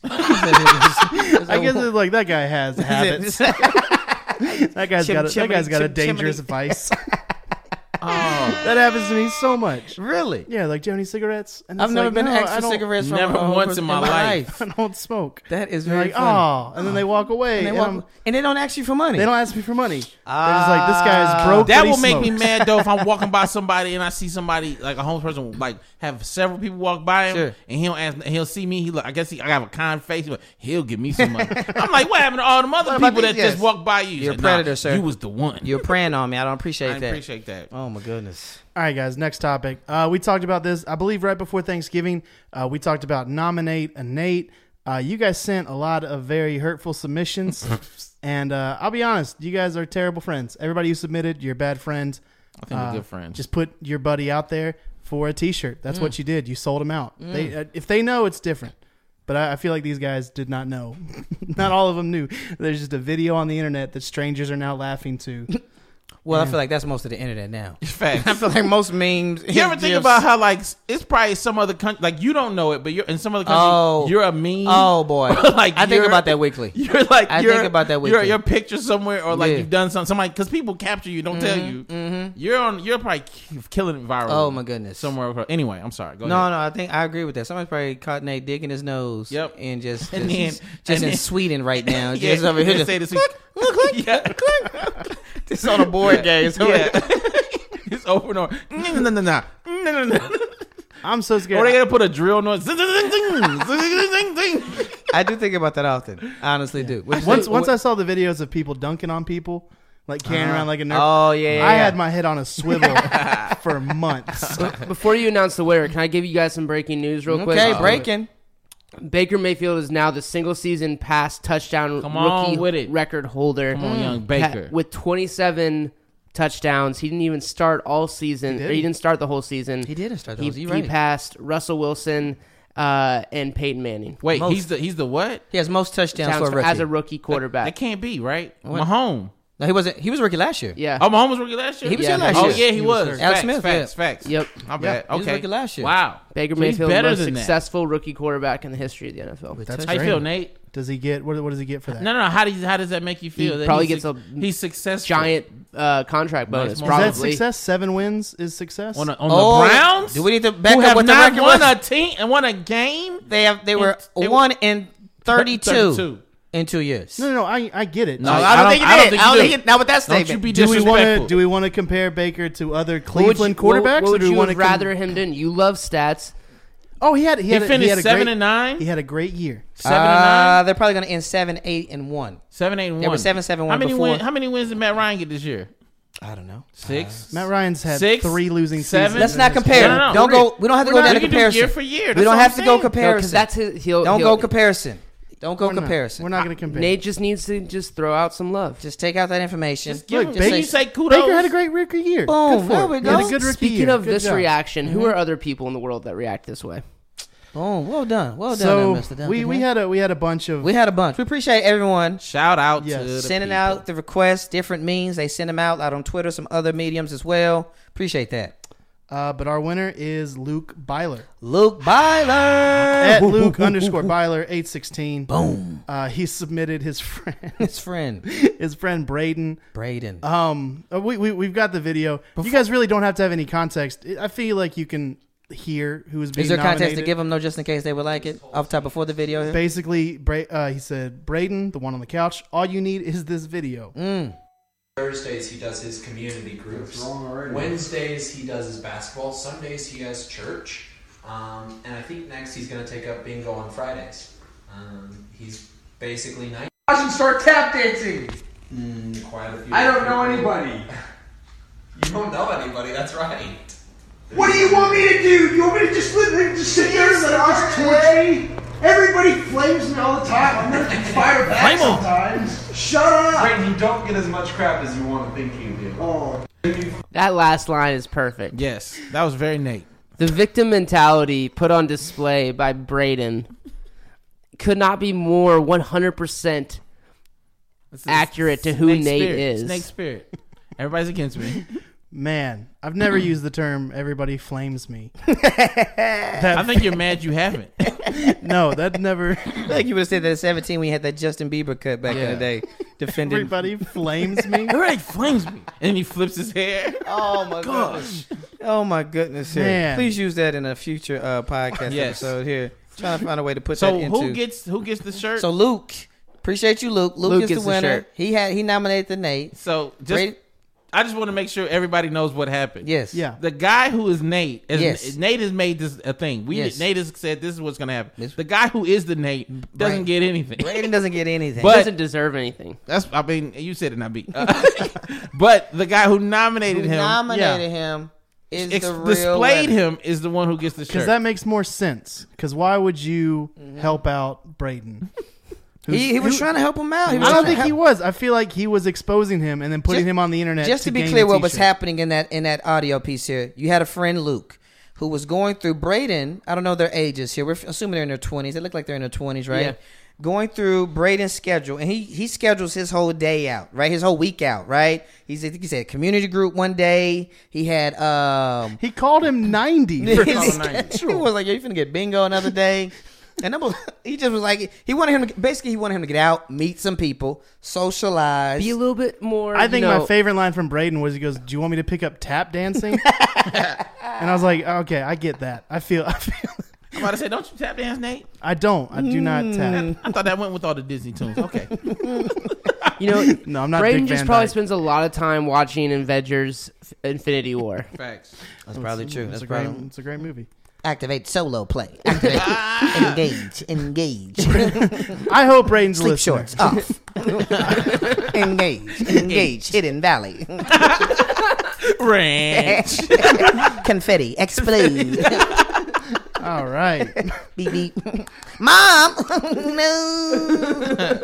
I guess it's like that guy has habits. that guy's Chim- got a, chimney- that guy's got a chim- dangerous chimney. vice. Oh, That happens to me so much. Really? Yeah, like, do you have any cigarettes? And I've it's never like, been no, asked I for don't- cigarettes from Never a whole once person in my life. I don't smoke. That is They're very like, funny. oh, and then they walk away. And they, and, walk, I'm- and they don't ask you for money. they don't ask me for money. They're just like, this guy's broke. That but he will make me smokes. mad though if I'm walking by somebody and I see somebody like a homeless person like have several people walk by him Sure. and he'll ask, he'll see me. He look, I guess he I have a kind face. He's like, he'll give me some money. I'm like, what happened to all them other What about people that these guys? just walked by you? He You're a said, predator, nah, sir. You was the one. You're preying on me. I don't appreciate I that. appreciate that. Oh my goodness. All right, guys. Next topic. Uh, we talked about this, I believe, right before Thanksgiving. Uh, we talked about nominate a Nate. Uh, you guys sent a lot of very hurtful submissions, and uh, I'll be honest, you guys are terrible friends. Everybody who submitted, you're a bad friend. I think Uh, we're good friends. Just put your buddy out there for a T-shirt. That's what you did. You sold him out. They, uh, if they know, it's different. But I, I feel like these guys did not know. Not all of them knew. There's just a video on the internet that strangers are now laughing to. Well, I feel like that's most of the internet now. Facts. I feel like most memes. You ever think about how like it's probably some other country like you don't know it, but you're in some other country Oh. you're a meme. Oh boy, Like, I think you're- about that weekly. You're like I you're, think about that You're weekly. your picture somewhere, or like Yeah. you've done something. Somebody because people capture you, don't tell you. Mm-hmm. You're on. You're probably k- killing it viral. Oh my goodness. Somewhere. across- Anyway, I'm sorry. Go No, ahead. no, I think I agree with that. Somebody's probably caught Nate digging his nose. Yep. And just, just, And then- just and in then- Sweden right now. Yeah, Just over here. yeah, Just, say this. Click, yeah. just on a board game. So yeah. It's open or no no no no no no no. I'm so scared. Or they gotta put a drill noise. Zing, zing, zing, zing, zing, zing, zing. I do think about that often. I honestly do. Which Once is- once I saw the videos of people dunking on people, like carrying around like a nerd. Oh yeah, yeah, I yeah. had my head on a swivel for months. Before you announce the winner, can I give you guys some breaking news real quick? Okay, Uh, breaking. Baker Mayfield is now the single season pass touchdown Come on rookie with it. record holder. Come on, young Ha- Baker. with twenty-seven touchdowns. He didn't even start all season. He He, didn't. he didn't start the whole season. He didn't start He, those. You he right. passed Russell Wilson uh, and Peyton Manning. Wait, Most. he's the he's the what? He has most touchdowns Sounds for a rookie. as a rookie quarterback. That can't be right. What? Mahomes. no, he wasn't. He was a rookie last year. yeah. Oh, Mahomes was rookie last year. He was Yeah, here last Oh year. yeah, he, He was. was hurt. Alex Facts, Smith, facts, yeah. facts. Yep. My bad. He was Okay. rookie last year. Wow. Baker So he's Mayfield, better most than that. successful rookie quarterback in the history of the N F L. That's How you great. feel, Nate? Does he get what? What does he get for that? No, no, no. How does how does that make you feel? He that probably he's gets a he's successful. Giant uh, contract Nice bonus. moment. Is Probably. that success? Seven wins is success. on, the, on Oh, the Browns. Do we need to back who up have what the not record won was? a team and won a game? They have. They were And- one in thirty-two, thirty-two. in two years. No, no, no. I I get it. No, Uh, I don't think you did. I don't think you do. Not with that Don't you be do we want to disrespectful. do we want to compare Baker to other What would you- Cleveland what- quarterbacks? What or would do we you want have to rather him do? You love stats. Oh, he had he, He had, a, he finished had a seven great, and nine. He had a great year. Seven and Uh, nine. they're probably going to end seven, eight, and one. Seven, eight, and They one. were seven, seven, How one many before. win, How many wins did Matt Ryan get this year? I don't know. Six. Matt Ryan's had Six, three losing seven. seasons. Let's in not his compare. No, no, no. Don't go. We don't have to We're go not- down to we can do comparison. year for year. We That's don't what have I'm to go saying. comparison. Because that's his. He'll, Don't he'll, go comparison. Don't go We're not. comparison. We're not going to compare. Nate just needs to just throw out some love. Just take out that information. Just give Look, him. Baker- Then you say kudos. Baker had a great rookie year. Boom. Good for There him. we He had go. a good rookie Speaking year. of Good this job. reaction, who are other people in the world that react this way? Boom. Well done. Well done, So Mister Duncan. we we man. had a we had a bunch of we had a bunch. We appreciate everyone Shout out Yes. to the sending people. out the requests, different means. They send them out out on Twitter, some other mediums as well. Appreciate that. uh, but our winner is Luke Byler Luke Byler. at Luke underscore Byler eight sixteen. Boom. Uh, he submitted his friend His friend his friend Braden. Braden. Um, uh, we we we've got the video. You guys really don't have to have any context. I feel like you can hear who is being Is there context nominated. to give them, no, just in case they would like it off top before the video? Here? Basically, Bra- uh, he said, Braden, the one on the couch, all you need is this video. Mm. Thursdays he does his community groups. Wednesdays he does his basketball. Sundays he has church. Um, and I think next he's going to take up bingo on Fridays. Um, he's basically nice. I should start tap dancing. Mm, quite a few. I don't know people. anybody. You don't know anybody. That's right. What do you want me to do? You want me to just live there, just sit there and let us torch me? Everybody flames me all the time. I'm gonna fire back Flame 'em. sometimes. Shut up. Brayden, you don't get as much crap as you want to think you do. Oh. That last line is perfect. Yes, that was very Nate. The victim mentality put on display by Braden could not be more one hundred percent It's- it's accurate to who snake Nate spirit. is. Snake spirit. Everybody's against me. Man, I've never used the term "everybody flames me." That- I think you're mad you haven't. no, that never. I feel like you would have said that at seventeen when you had that Justin Bieber cut back in Yeah. the day. Defending. Everybody flames me. Everybody flames me. And he flips his hair. Oh my gosh. Oh my goodness! Here. Man. Please use that in a future uh, podcast Yes. episode. Here, trying to find a way to put So that into. who gets who gets the shirt? So Luke, appreciate you, Luke. Luke, Luke gets, gets the the winner. shirt. He had he nominated the Nate. So just Brady- I just want to make sure everybody knows what happened. Yes. Yeah. The guy who is Nate, is, Yes. Nate has made this a thing. We Yes. Nate has said this is what's going to happen. Yes. The guy who is the Nate doesn't Right. get anything. Braden doesn't get anything. But- Doesn't deserve anything. That's I mean you said it, not me. Uh, but the guy who nominated who him, nominated him is ex- the real displayed winner. him, is the one who gets the Because shirt. that makes more sense. Because why would you help out Braden? He, he was who- trying to help him out. He was I trying don't to think help- he was. I feel like he was exposing him and then putting Just- him on the internet. Just to, be gain clear, the what was t-shirt. happening in that in that audio piece here, you had a friend Luke who was going through Braden. I don't know their ages here. We're assuming they're in their twenties. They look like they're in their twenties, right? Yeah. Going through Braden's schedule, and he he schedules his whole day out, right? His whole week out, right? He's I think he said community group one day. He had um. He called him ninety. For called his him ninety. He was like, "Yo, you finna get bingo another day." And that was, he just was like, he wanted him to basically he wanted him to get out, meet some people, socialize. Be a little bit more. I think you know, my favorite line from Braden was he goes, "Do you want me to pick up tap dancing?" And I was like, "Okay, I get that. I feel. I feel. I'm about to say, don't you tap dance, Nate? I don't. I do not tap. I thought that went with all the Disney tunes. Okay. You know, No, I'm not. Braden Dick just Van probably Dyke. spends a lot of time watching Avengers Infinity War. Facts. That's probably true. It's That's a great. probably It's a great movie. activate solo play. Activate, engage, engage. I hope Braden's Sleep listening. shorts off. engage, engage. Hidden Valley. Ranch. Confetti explode. All right. Beep beep. Mom, no.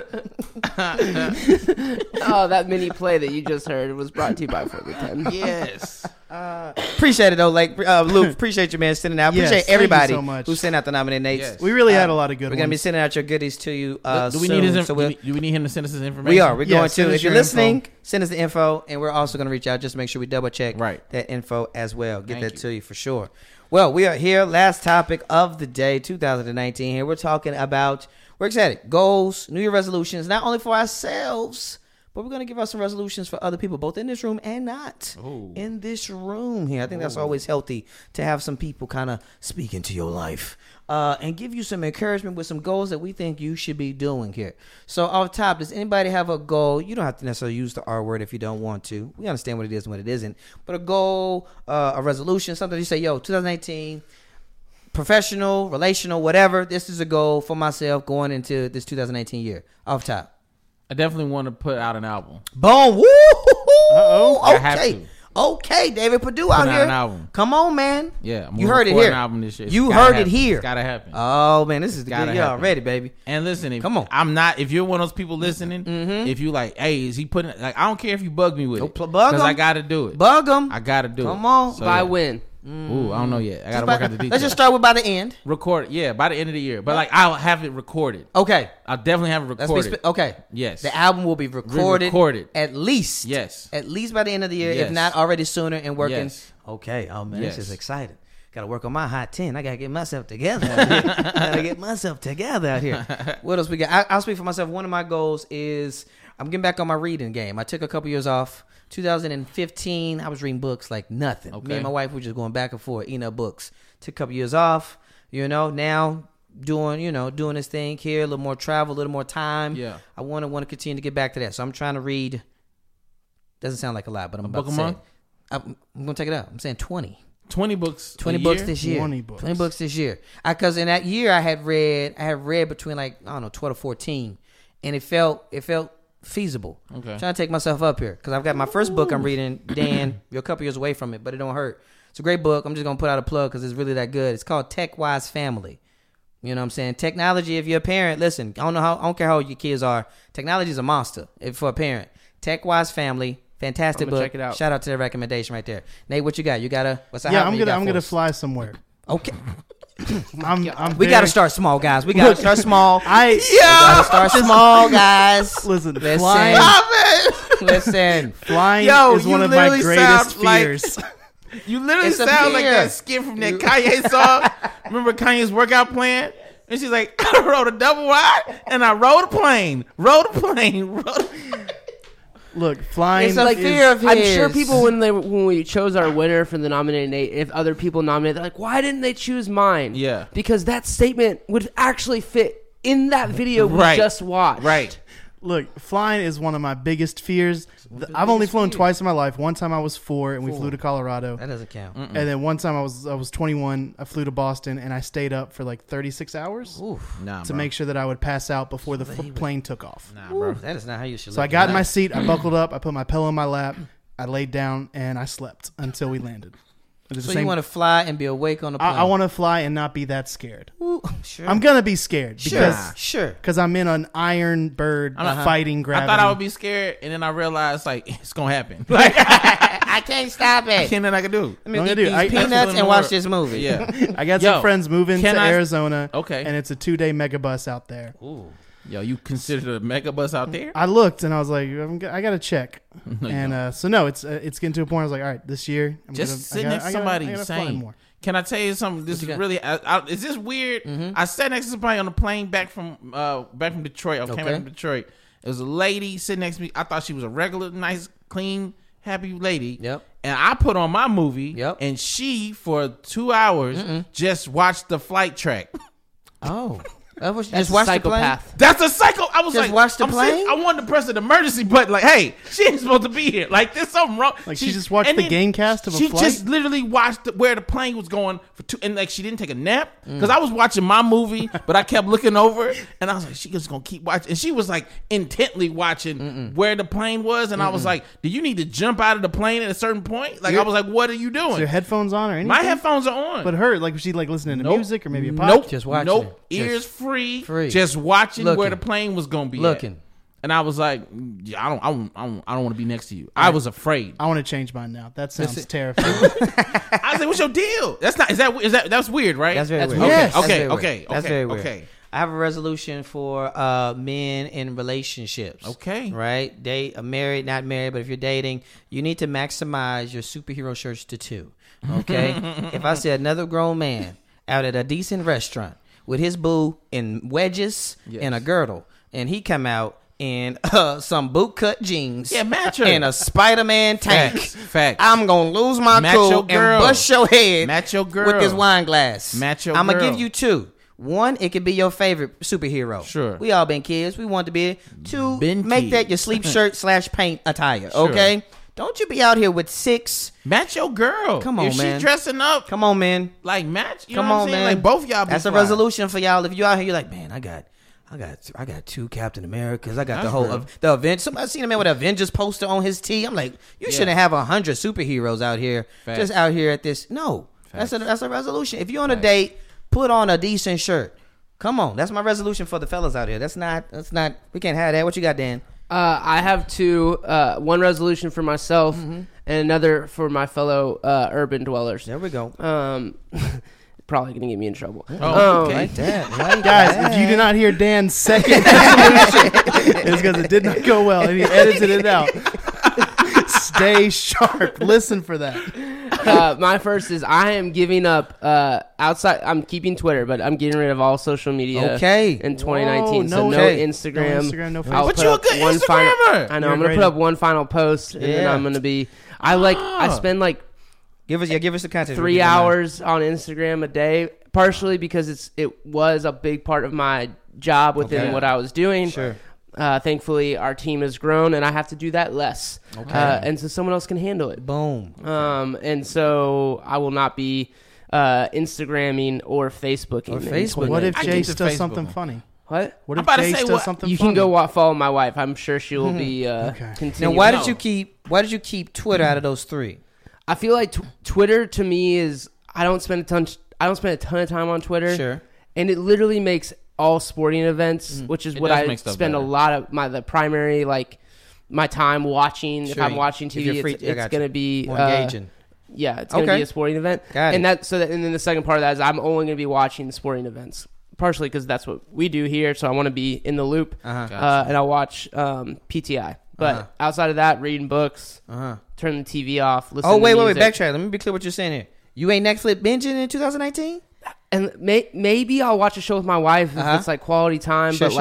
Oh, that mini play that you just heard was brought to you by Four to Ten. Yes. Appreciate it though, like uh, Luke. Appreciate you, man, sending out. Yes, Appreciate thank you everybody so much. who sent out the nominations. Yes. We really had Uh, a lot of good We're gonna be ones. sending out your goodies to you. Uh, do we soon, need his? Inf- so do, we'll, we, do we need him to send us his information? we are. We're Yeah, going send to. us If you're your listening, info. send us the info, and we're also going to reach out just to make sure we double check Right. that info as well. Get Thank that you. to you for sure. Well, we are here. Last topic of the day, two thousand nineteen. Here we're talking about. We're excited. Goals, New Year resolutions, not only for ourselves, but we're going to give out some resolutions for other people, both in this room and not Ooh. in this room here. I think that's always healthy to have some people kind of speak into your life uh, and give you some encouragement with some goals that we think you should be doing here. So off top, does anybody have a goal? You don't have to necessarily use the R word if you don't want to. We understand what it is and what it isn't. But a goal, uh, a resolution, something you say, yo, twenty eighteen, professional, relational, whatever. This is a goal for myself going into this two thousand eighteen year. Off top. I definitely want to put out an album. Boom. Woo. Uh-oh. I have Okay. to. Okay, David Perdue out Put out here. an album. Come on, man. Yeah, I'm You gonna heard it record here. An album this year. It's You gotta heard it happen. here. It's gotta happen. Oh man, this is the Gotta good. Y'all happen. ready, baby? And listen, if Come on. I'm not. If you're one of those people listening, if you like, hey, is he putting? Like, I don't care if you bug me with Go it, pl- bug because I him. got to do it. Bug them. I got to do it. Come on. So, By yeah. when? Ooh, I don't know yet. I got to work out the details. Let's just start with by the end. record. it, Yeah, by the end of the year. But like, I'll have it recorded. Okay. I'll definitely have it Let's be recorded. spe- okay. Yes. The album will be recorded. Re-recorded. At least. Yes. At least by the end of the year, if Yes. not already sooner and working. Yes. Okay. Oh man, Yes. this is exciting. Got to work on my hot ten. I got to get myself together. out here. Got to get myself together out here. What else we got? I, I'll speak for myself. One of my goals is I'm getting back on my reading game. I took a couple years off. two thousand fifteen, I was reading books like nothing. Me Okay. and my wife were just going back and forth, eating up books. Took a couple years off. You know, now doing, you know, doing this thing here, a little more travel, a little more time. Yeah. I want to want to continue to get back to that. So I'm trying to read. Doesn't sound like a lot, but I'm A about book to a say month? it. I'm, I'm going to take it out. I'm saying twenty. twenty books. a twenty books year? this year. twenty books. twenty books this year. Because in that year, I had read, I had read between like I don't know, twelve to fourteen, and it felt, it felt feasible. Okay. I'm trying to take myself up here because I've got my first book I'm reading. Dan, you're a couple years away from it, but it don't hurt. It's a great book. I'm just gonna put out a plug because it's really that good. It's called TechWise Family. You know what I'm saying? Technology. If you're a parent, listen. I don't know how. I don't care how old your kids are. Technology is a monster if for a parent. TechWise Family. Fantastic I'm gonna book. check it out. Shout out to the recommendation right there. Nate, what you got? You got a what's the Yeah, hot I'm one you gonna got I'm for gonna us? fly somewhere. Okay. I'm, I'm We very- got to start small, guys. We got to start small. I We gotta start small, guys. listen. Listen. Flying, Listen. flying Yo, is you one of my literally greatest sound like- fears. You literally It's a sound like fear. that skit from that Kanye song. Remember Kanye's workout plan? And she's like, I rode a double wide and I rode a plane. Rode a plane. Rode a... Look, flying. It's a is, fear of I'm his. sure people when they when we chose our winner for the nominated eight, if other people nominated, they're like, why didn't they choose mine? Yeah. Because that statement would actually fit in that video we Right. just watched. Right. Look, flying is one of my biggest fears. The- I've only flown twice in my life. One time I was four, and we flew to Colorado. That doesn't count. And then one time I was I was twenty-one. I flew to Boston, and I stayed up for like thirty-six hours Oof. Nah, to bro. make sure that I would pass out before the f- plane took off. Nah, bro. Ooh, that is not how you should. So I live got in your my life. seat. I buckled up. I put my pillow in my lap. I laid down, and I slept until we landed. It was So the same- you want to fly and be awake on the plane? I, I want to fly and not be that scared. Ooh, sure. I'm gonna be scared sure. because Sure. because I'm in an iron bird Uh-huh. fighting I gravity. thought I would be scared, and then I realized like it's gonna happen. Like I can't stop it. nothing I can do. Let me What eat I'm gonna do, these I- peanuts That's and what watch I'm this movie. Yeah. I got Yo, some friends moving to can I- Arizona. Okay. And it's a two day mega bus out there. Ooh. Yo, you considered a mega bus out there? I looked and I was like, I'm, g- I got to check. No, you and don't. uh, so no, it's uh, it's getting to a point. I was like, all right, this year, I'm Just gonna, sit I gotta, next to I gotta- somebody I gotta fly sane. more. Can I tell you something? This What you is got? really. I, I, is this weird? I sat next to somebody on the plane back from uh back from Detroit. I came Okay. back from Detroit. It was a lady sitting next to me. I thought she was a regular, nice, clean, happy lady. Yep. And I put on my movie. Yep. And she for two hours just watched the flight track. Oh. That was, That's just watch a the plane? psychopath. That's a psycho. I was Just like, watch the I'm plane? serious. I wanted to press an emergency button. Like, hey, she ain't supposed to be here. Like, there's something wrong. Like, she just watched and the then game cast of a She flight? just literally watched the, where the plane was going for two, and like she didn't take a nap Mm. because I was watching my movie, but I kept looking over, and I was like, she just gonna keep watching, and she was like intently watching Mm-mm. where the plane was, and I was Mm-mm. like, do you need to jump out of the plane at a certain point? Like, You're- I was like, what are you doing? So your headphones on or anything? My headphones are on. But her, like, was she like listening to Nope. music or maybe a podcast? Nope. Just watching Nope. it. Ears Just free. free. Just watching where Looking. the plane was gonna be. at. Looking. And I was like, yeah, I don't, I don't, I don't, I don't want to be next to you. I was afraid. I want to change mine now. That sounds Listen. terrifying. I was like, what's your deal? That's not. Is that? Is that? That's weird, right? That's very That's weird. weird. Yes. That's Okay. very weird. Okay. That's okay, very weird. Okay. I have a resolution for uh, men in relationships. Okay. Right? Date, uh, married, not married, but if you're dating, you need to maximize your superhero shirts to two. Okay? If I see another grown man out at a decent restaurant with his boo in wedges Yes. and a girdle, and he come out in uh, some bootcut jeans Yeah, match her. and a Spider-Man tank, Facts. Facts. I'm going to lose my Match cool your and girl. bust your head Match your girl. with this wine glass. Match your I'm going to girl. give you two. One, it could be your favorite superhero. Sure. We all been kids. We want to be. Two, Been make kids. that your sleep shirt slash paint attire. Sure. Okay? Don't you be out here with six. Match your girl. Come on, if man. If she dressing up, Come on, man. like match. You Come know what on, I'm saying? man. Like both y'all. Be That's a fly. resolution for y'all. If you out here, you're like, man, I got. I got I got two Captain Americas. I got the That's whole real. of the event. Somebody seen a man with an Avengers poster on his tee. I'm like, you Yeah. shouldn't have a hundred superheroes out here Facts. just out here at this. No, Facts. that's a that's a resolution. If you're on a Facts. date, put on a decent shirt. Come on, that's my resolution for the fellas out here. That's not that's not. We can't have that. What you got, Dan? Uh, I have two. Uh, one resolution for myself and another for my fellow uh, urban dwellers. There we go. Um, probably gonna get me in trouble. Oh, Um, okay. Like that. Like Guys, that. if you did not hear Dan's second resolution, it's because it did not go well and he edited it out. Stay sharp. Listen for that. uh, my first is I am giving up uh, outside. I'm keeping Twitter, but I'm getting rid of all social media. Okay. In twenty nineteen, Whoa, so no no way. Instagram. No Instagram, no I'll But put you a up good one final. Instagrammer. I know. You're I'm gonna great. put up one final post, and then Yeah. I'm gonna be. I like. I Ah. spend like Give us yeah, give us the content. three hours on Instagram a day, partially because it's it was a big part of my job within Okay. what I was doing. Sure. Uh, thankfully, our team has grown, and I have to do that less. Okay. Uh, and so someone else can handle it. Boom. Um, and so I will not be uh, Instagramming or Facebooking. Or in Facebook. twenty What if I Jace get the does Facebook something one. funny? What? What I'm if about to Jace say, does what- something You funny? can go wa- follow my wife. I'm sure she will be uh, Okay. Now, continuing. why No. did you keep why did you keep Twitter out of those three? I feel like tw- Twitter to me is I don't spend a ton. I don't spend a ton of time on Twitter. Sure. And it literally makes all sporting events, which is It what does I make stuff spend a better. lot of my the primary like my time watching. Sure, if I'm you- watching if T you're V, free- it's, I it's got going to you. be More uh, engaging. Yeah, it's going to Okay. be a sporting event. Got and it. that so that and then the second part of that is I'm only going to be watching sporting events, partially because that's what we do here. So I want to be in the loop, Uh-huh. Gotcha. uh, and I'll watch um, P T I. But Uh-huh. outside of that, reading books, Uh-huh. turn the T V off, listen. Oh to wait, wait, wait, music. backtrack. Let me be clear what you're saying here. You ain't Netflix binging in twenty nineteen? And may, maybe I'll watch a show with my wife if Uh-huh. it's like quality time. Sure, but like sure.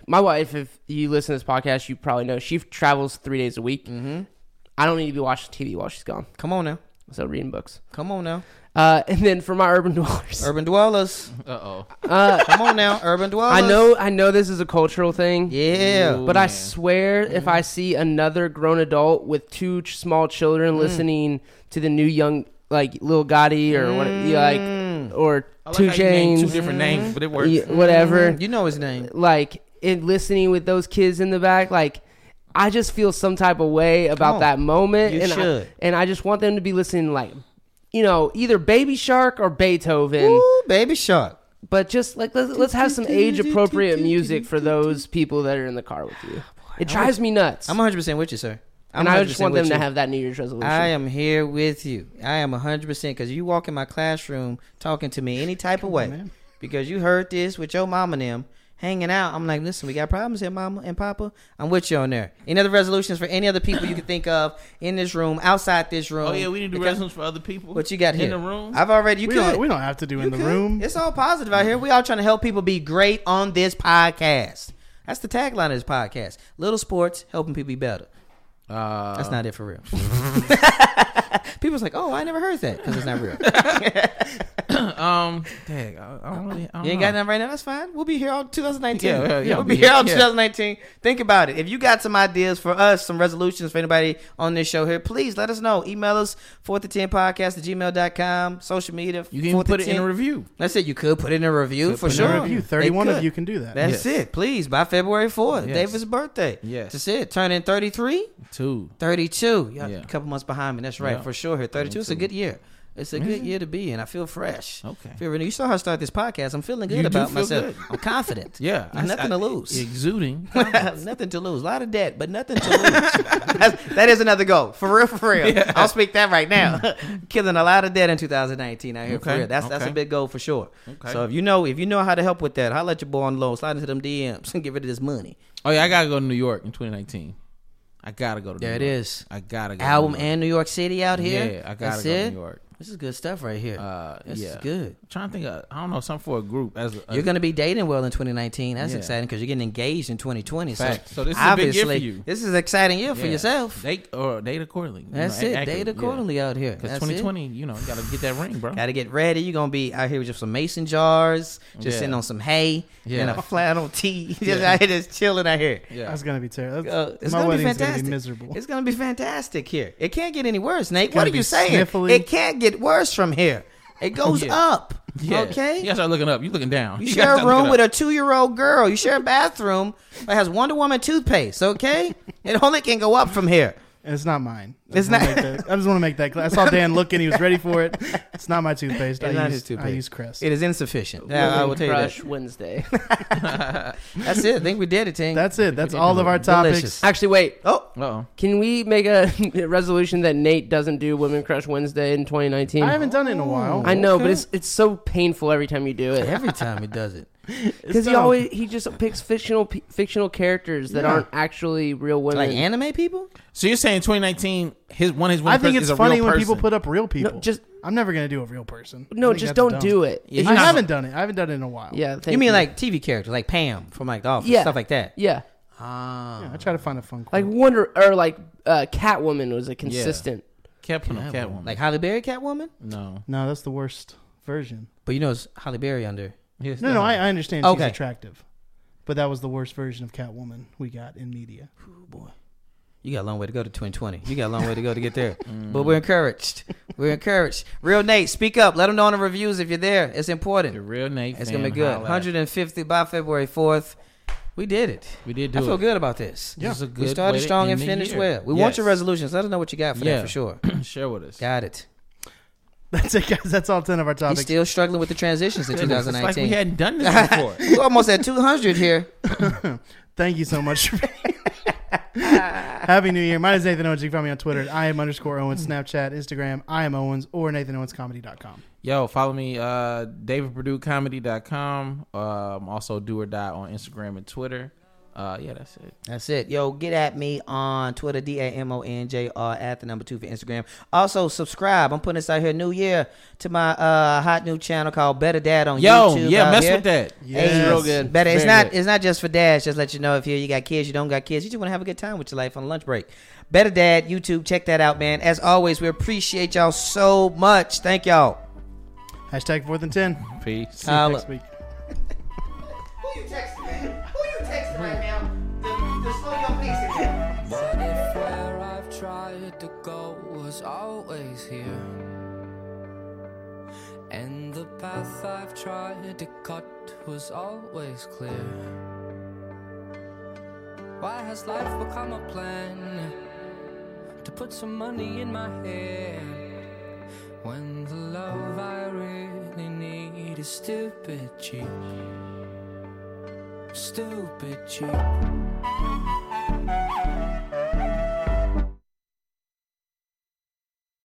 my wife, if you listen to this podcast, you probably know she travels three days a week. Mm-hmm. I don't need to be watching T V while she's gone. Come on now. So reading books. Come on now. Uh, and then for my urban dwellers. Urban dwellers. Uh-oh. Uh, Come on now. Urban dwellers. I know I know this is a cultural thing. Yeah. Ooh, But I man. swear if I see another grown adult with two ch- small children Mm. listening to the new young, like Lil Gotti or what, yeah, like, or I like Two how you named Chainz, two different names, but it works. yeah, whatever, Mm, you know his name. like, and listening with those kids in the back, like, I just feel some type of way about on. that moment. You and should. I, and I just want them to be listening, like, you know, either Baby Shark or Beethoven. Ooh, Baby Shark. But just like let's, let's have some age appropriate music for those people that are in the car with you. It drives me nuts. I'm one hundred percent with you, sir. I'm and I just want them with to you. have that New Year's resolution. I am here with you. I am one hundred percent because you walk in my classroom talking to me any type of way man. because you heard this with your mama and them hanging out. I'm like, listen, we got problems here, mama and papa. I'm with you on there. Any other resolutions for any other people you can think of in this room, outside this room? Oh yeah, we need to do Because- resolutions for other people. What you got in here? the room? I've already, you we, could. don't, we don't have to do in You the could. room. It's all positive out here. We all trying to help people be great on this podcast. That's the tagline of this podcast. Little sports, helping people be better. Uh, That's not it for real. People's like, oh, I never heard that because it's not real. um, dang, I, I don't really. I don't You ain't know. got nothing right now. That's fine. We'll be here all twenty nineteen. Yeah, yeah, yeah. We'll be here all Yeah. twenty nineteen. Think about it. If you got some ideas for us, some resolutions for anybody on this show here, please let us know. Email us four to ten podcast at gmail dot com. Social media. You can four even to put it in ten. a review. That's it. You could put it in a review Could for put it in a sure. Review. They thirty-one of could. you can do that. That's Yes. it. Please, by February fourth, Yes. David's birthday. Yes. That's it. Turning thirty-three, Two. thirty-two. You're Yeah. a couple months behind me. That's right, Yeah. for sure. Here, thirty-two. It's a thirty-two. good year. It's a good year to be in. I feel fresh. Okay. Feel really, you saw how I started this podcast. I'm feeling good You do about feel myself. good. I'm confident. Yeah, I- nothing I- to lose. Exuding. Nothing to lose. A lot of debt, but nothing to lose. That's, that is another goal. For real, for real. I'll speak that right now. Killing a lot of debt in two thousand nineteen out here for Okay, real. That's that's a okay. big goal for sure. Okay. So if you know if you know how to help with that, holla at your boy on low. Slide into them D Ms and get rid of this money. Oh yeah, I gotta go to New York in twenty nineteen. I gotta go to. There New it York. is. I gotta go. Album to New York. and New York City out here. Yeah, I gotta That's go it. to New York. This is good stuff right here. Uh, this yeah. is good. I'm trying to think of, I don't know, something for a group. As a, You're going to be dating well in twenty nineteen. That's Yeah. exciting because you're getting engaged in twenty twenty. Fact. So, So this is a big year for obviously, you. This is an exciting year for Yeah. yourself. Date or date accordingly. You That's know, it. accurate, Date yeah. accordingly out here. Because That's twenty twenty, you know, you gotta get that ring, bro. Got to get ready. You're going to be out here with just some mason jars, just Yeah. sitting on some hay Yeah. and a flannel tee. Just Yeah. out here just chilling out here. Yeah. That's gonna be terrible. Uh, it's My gonna be wedding's fantastic. gonna be miserable. It's gonna be fantastic here. It can't get any worse, Nate. gonna What are be you saying? sniffly. It can't get worse from here. It goes Yeah. up. Yeah. Okay. You gotta start looking up. You looking down. You gotta share a start room looking with up. a two-year-old girl. You share a bathroom that has Wonder Woman toothpaste. Okay, it only can go up from here. And it's not mine. I It's just wanna not- make that- I just want to make that clear. I saw Dan looking; he was ready for it. It's not my toothpaste. It's I not use, his toothpaste. I use Crest. It is insufficient. Yeah, I will tell you Crush that. Wednesday. That's it. I think we did it, Ting. That's it. That's did all do of it. our topics. Delicious. Actually, wait. Oh, Uh-oh. Can we make a resolution that Nate doesn't do Women Crush Wednesday in twenty nineteen? I haven't done it in a while. I know, but Okay. it's it's so painful every time you do it. every time he does it, Because he dumb. always he just picks fictional pe- fictional characters that Yeah. aren't actually real women. like anime people. So you're saying twenty nineteen, his one his one I think person it's is a funny real when people person. put up real people. just- I'm never gonna do a real person. no, just don't do it. Yeah, It's I just- haven't done it. I haven't done it in a while. Yeah, thank You mean like T V characters, like Pam from like The Office, Yeah. stuff like that? yeah, Ah, Yeah, I try to find a fun. like quote. Wonder or like uh, Catwoman was a consistent. Kept him Catwoman. Catwoman. like Halle Berry, Catwoman. no. no, that's the worst version. But you know, it's Halle Berry under. Yes, No, no, I, I understand Okay. she's attractive, but that was the worst version of Catwoman we got in media. Oh boy, you got a long way to go to twenty twenty. You got a long way to go to get there. But we're encouraged. We're encouraged. Real Nate, speak up. Let them know in the reviews if you're there. It's The important. real Nate. It's fan, gonna be good. holla one at- hundred fifty by February fourth. We did it. We did do I feel it. good about this. This is a good We started way to strong end and the finished year. well. We want Yes. your resolutions. Let us know what you got for Yeah. that for sure. Share with us. Got it. That's it, guys. That's all ten of our He's topics. still struggling with the transitions in It's like we twenty nineteen. hadn't done this before. We're almost at two hundred here. Thank you so much. Happy New Year. My name is Nathan Owens. You can find me on Twitter at I am underscore Owens, Snapchat, Instagram, I am Owens, or Nathan Owens Comedy dot com. Yo, follow me, uh, David Perdue Comedy dot com. Um, also, Do or Die on Instagram and Twitter. Uh, yeah, that's it. That's it. Yo, get at me on Twitter, D A M O N J R at the number two for Instagram. Also, subscribe. I'm putting this out here New Year to my uh, hot new channel called Better Dad on Yo, YouTube. yeah, out mess here. with that. Yes. Hey, real good. Better. It's Very not. good. It's not just for dads. Just let you know if you you got kids, you don't got kids, you just want to have a good time with your life on lunch break. Better Dad YouTube. Check that out, man. As always, we appreciate y'all so much. Thank y'all. Hashtag fourth and ten. Peace. See you Holla. next week. Who you texting, man? Who you texting right now? The, the slow your pace again. What if where I've tried to go was always here? And the path I've tried to cut was always clear. Why has life become a plan to put some money in my hand when the love I really need is stupid cheap? Stupid cheap.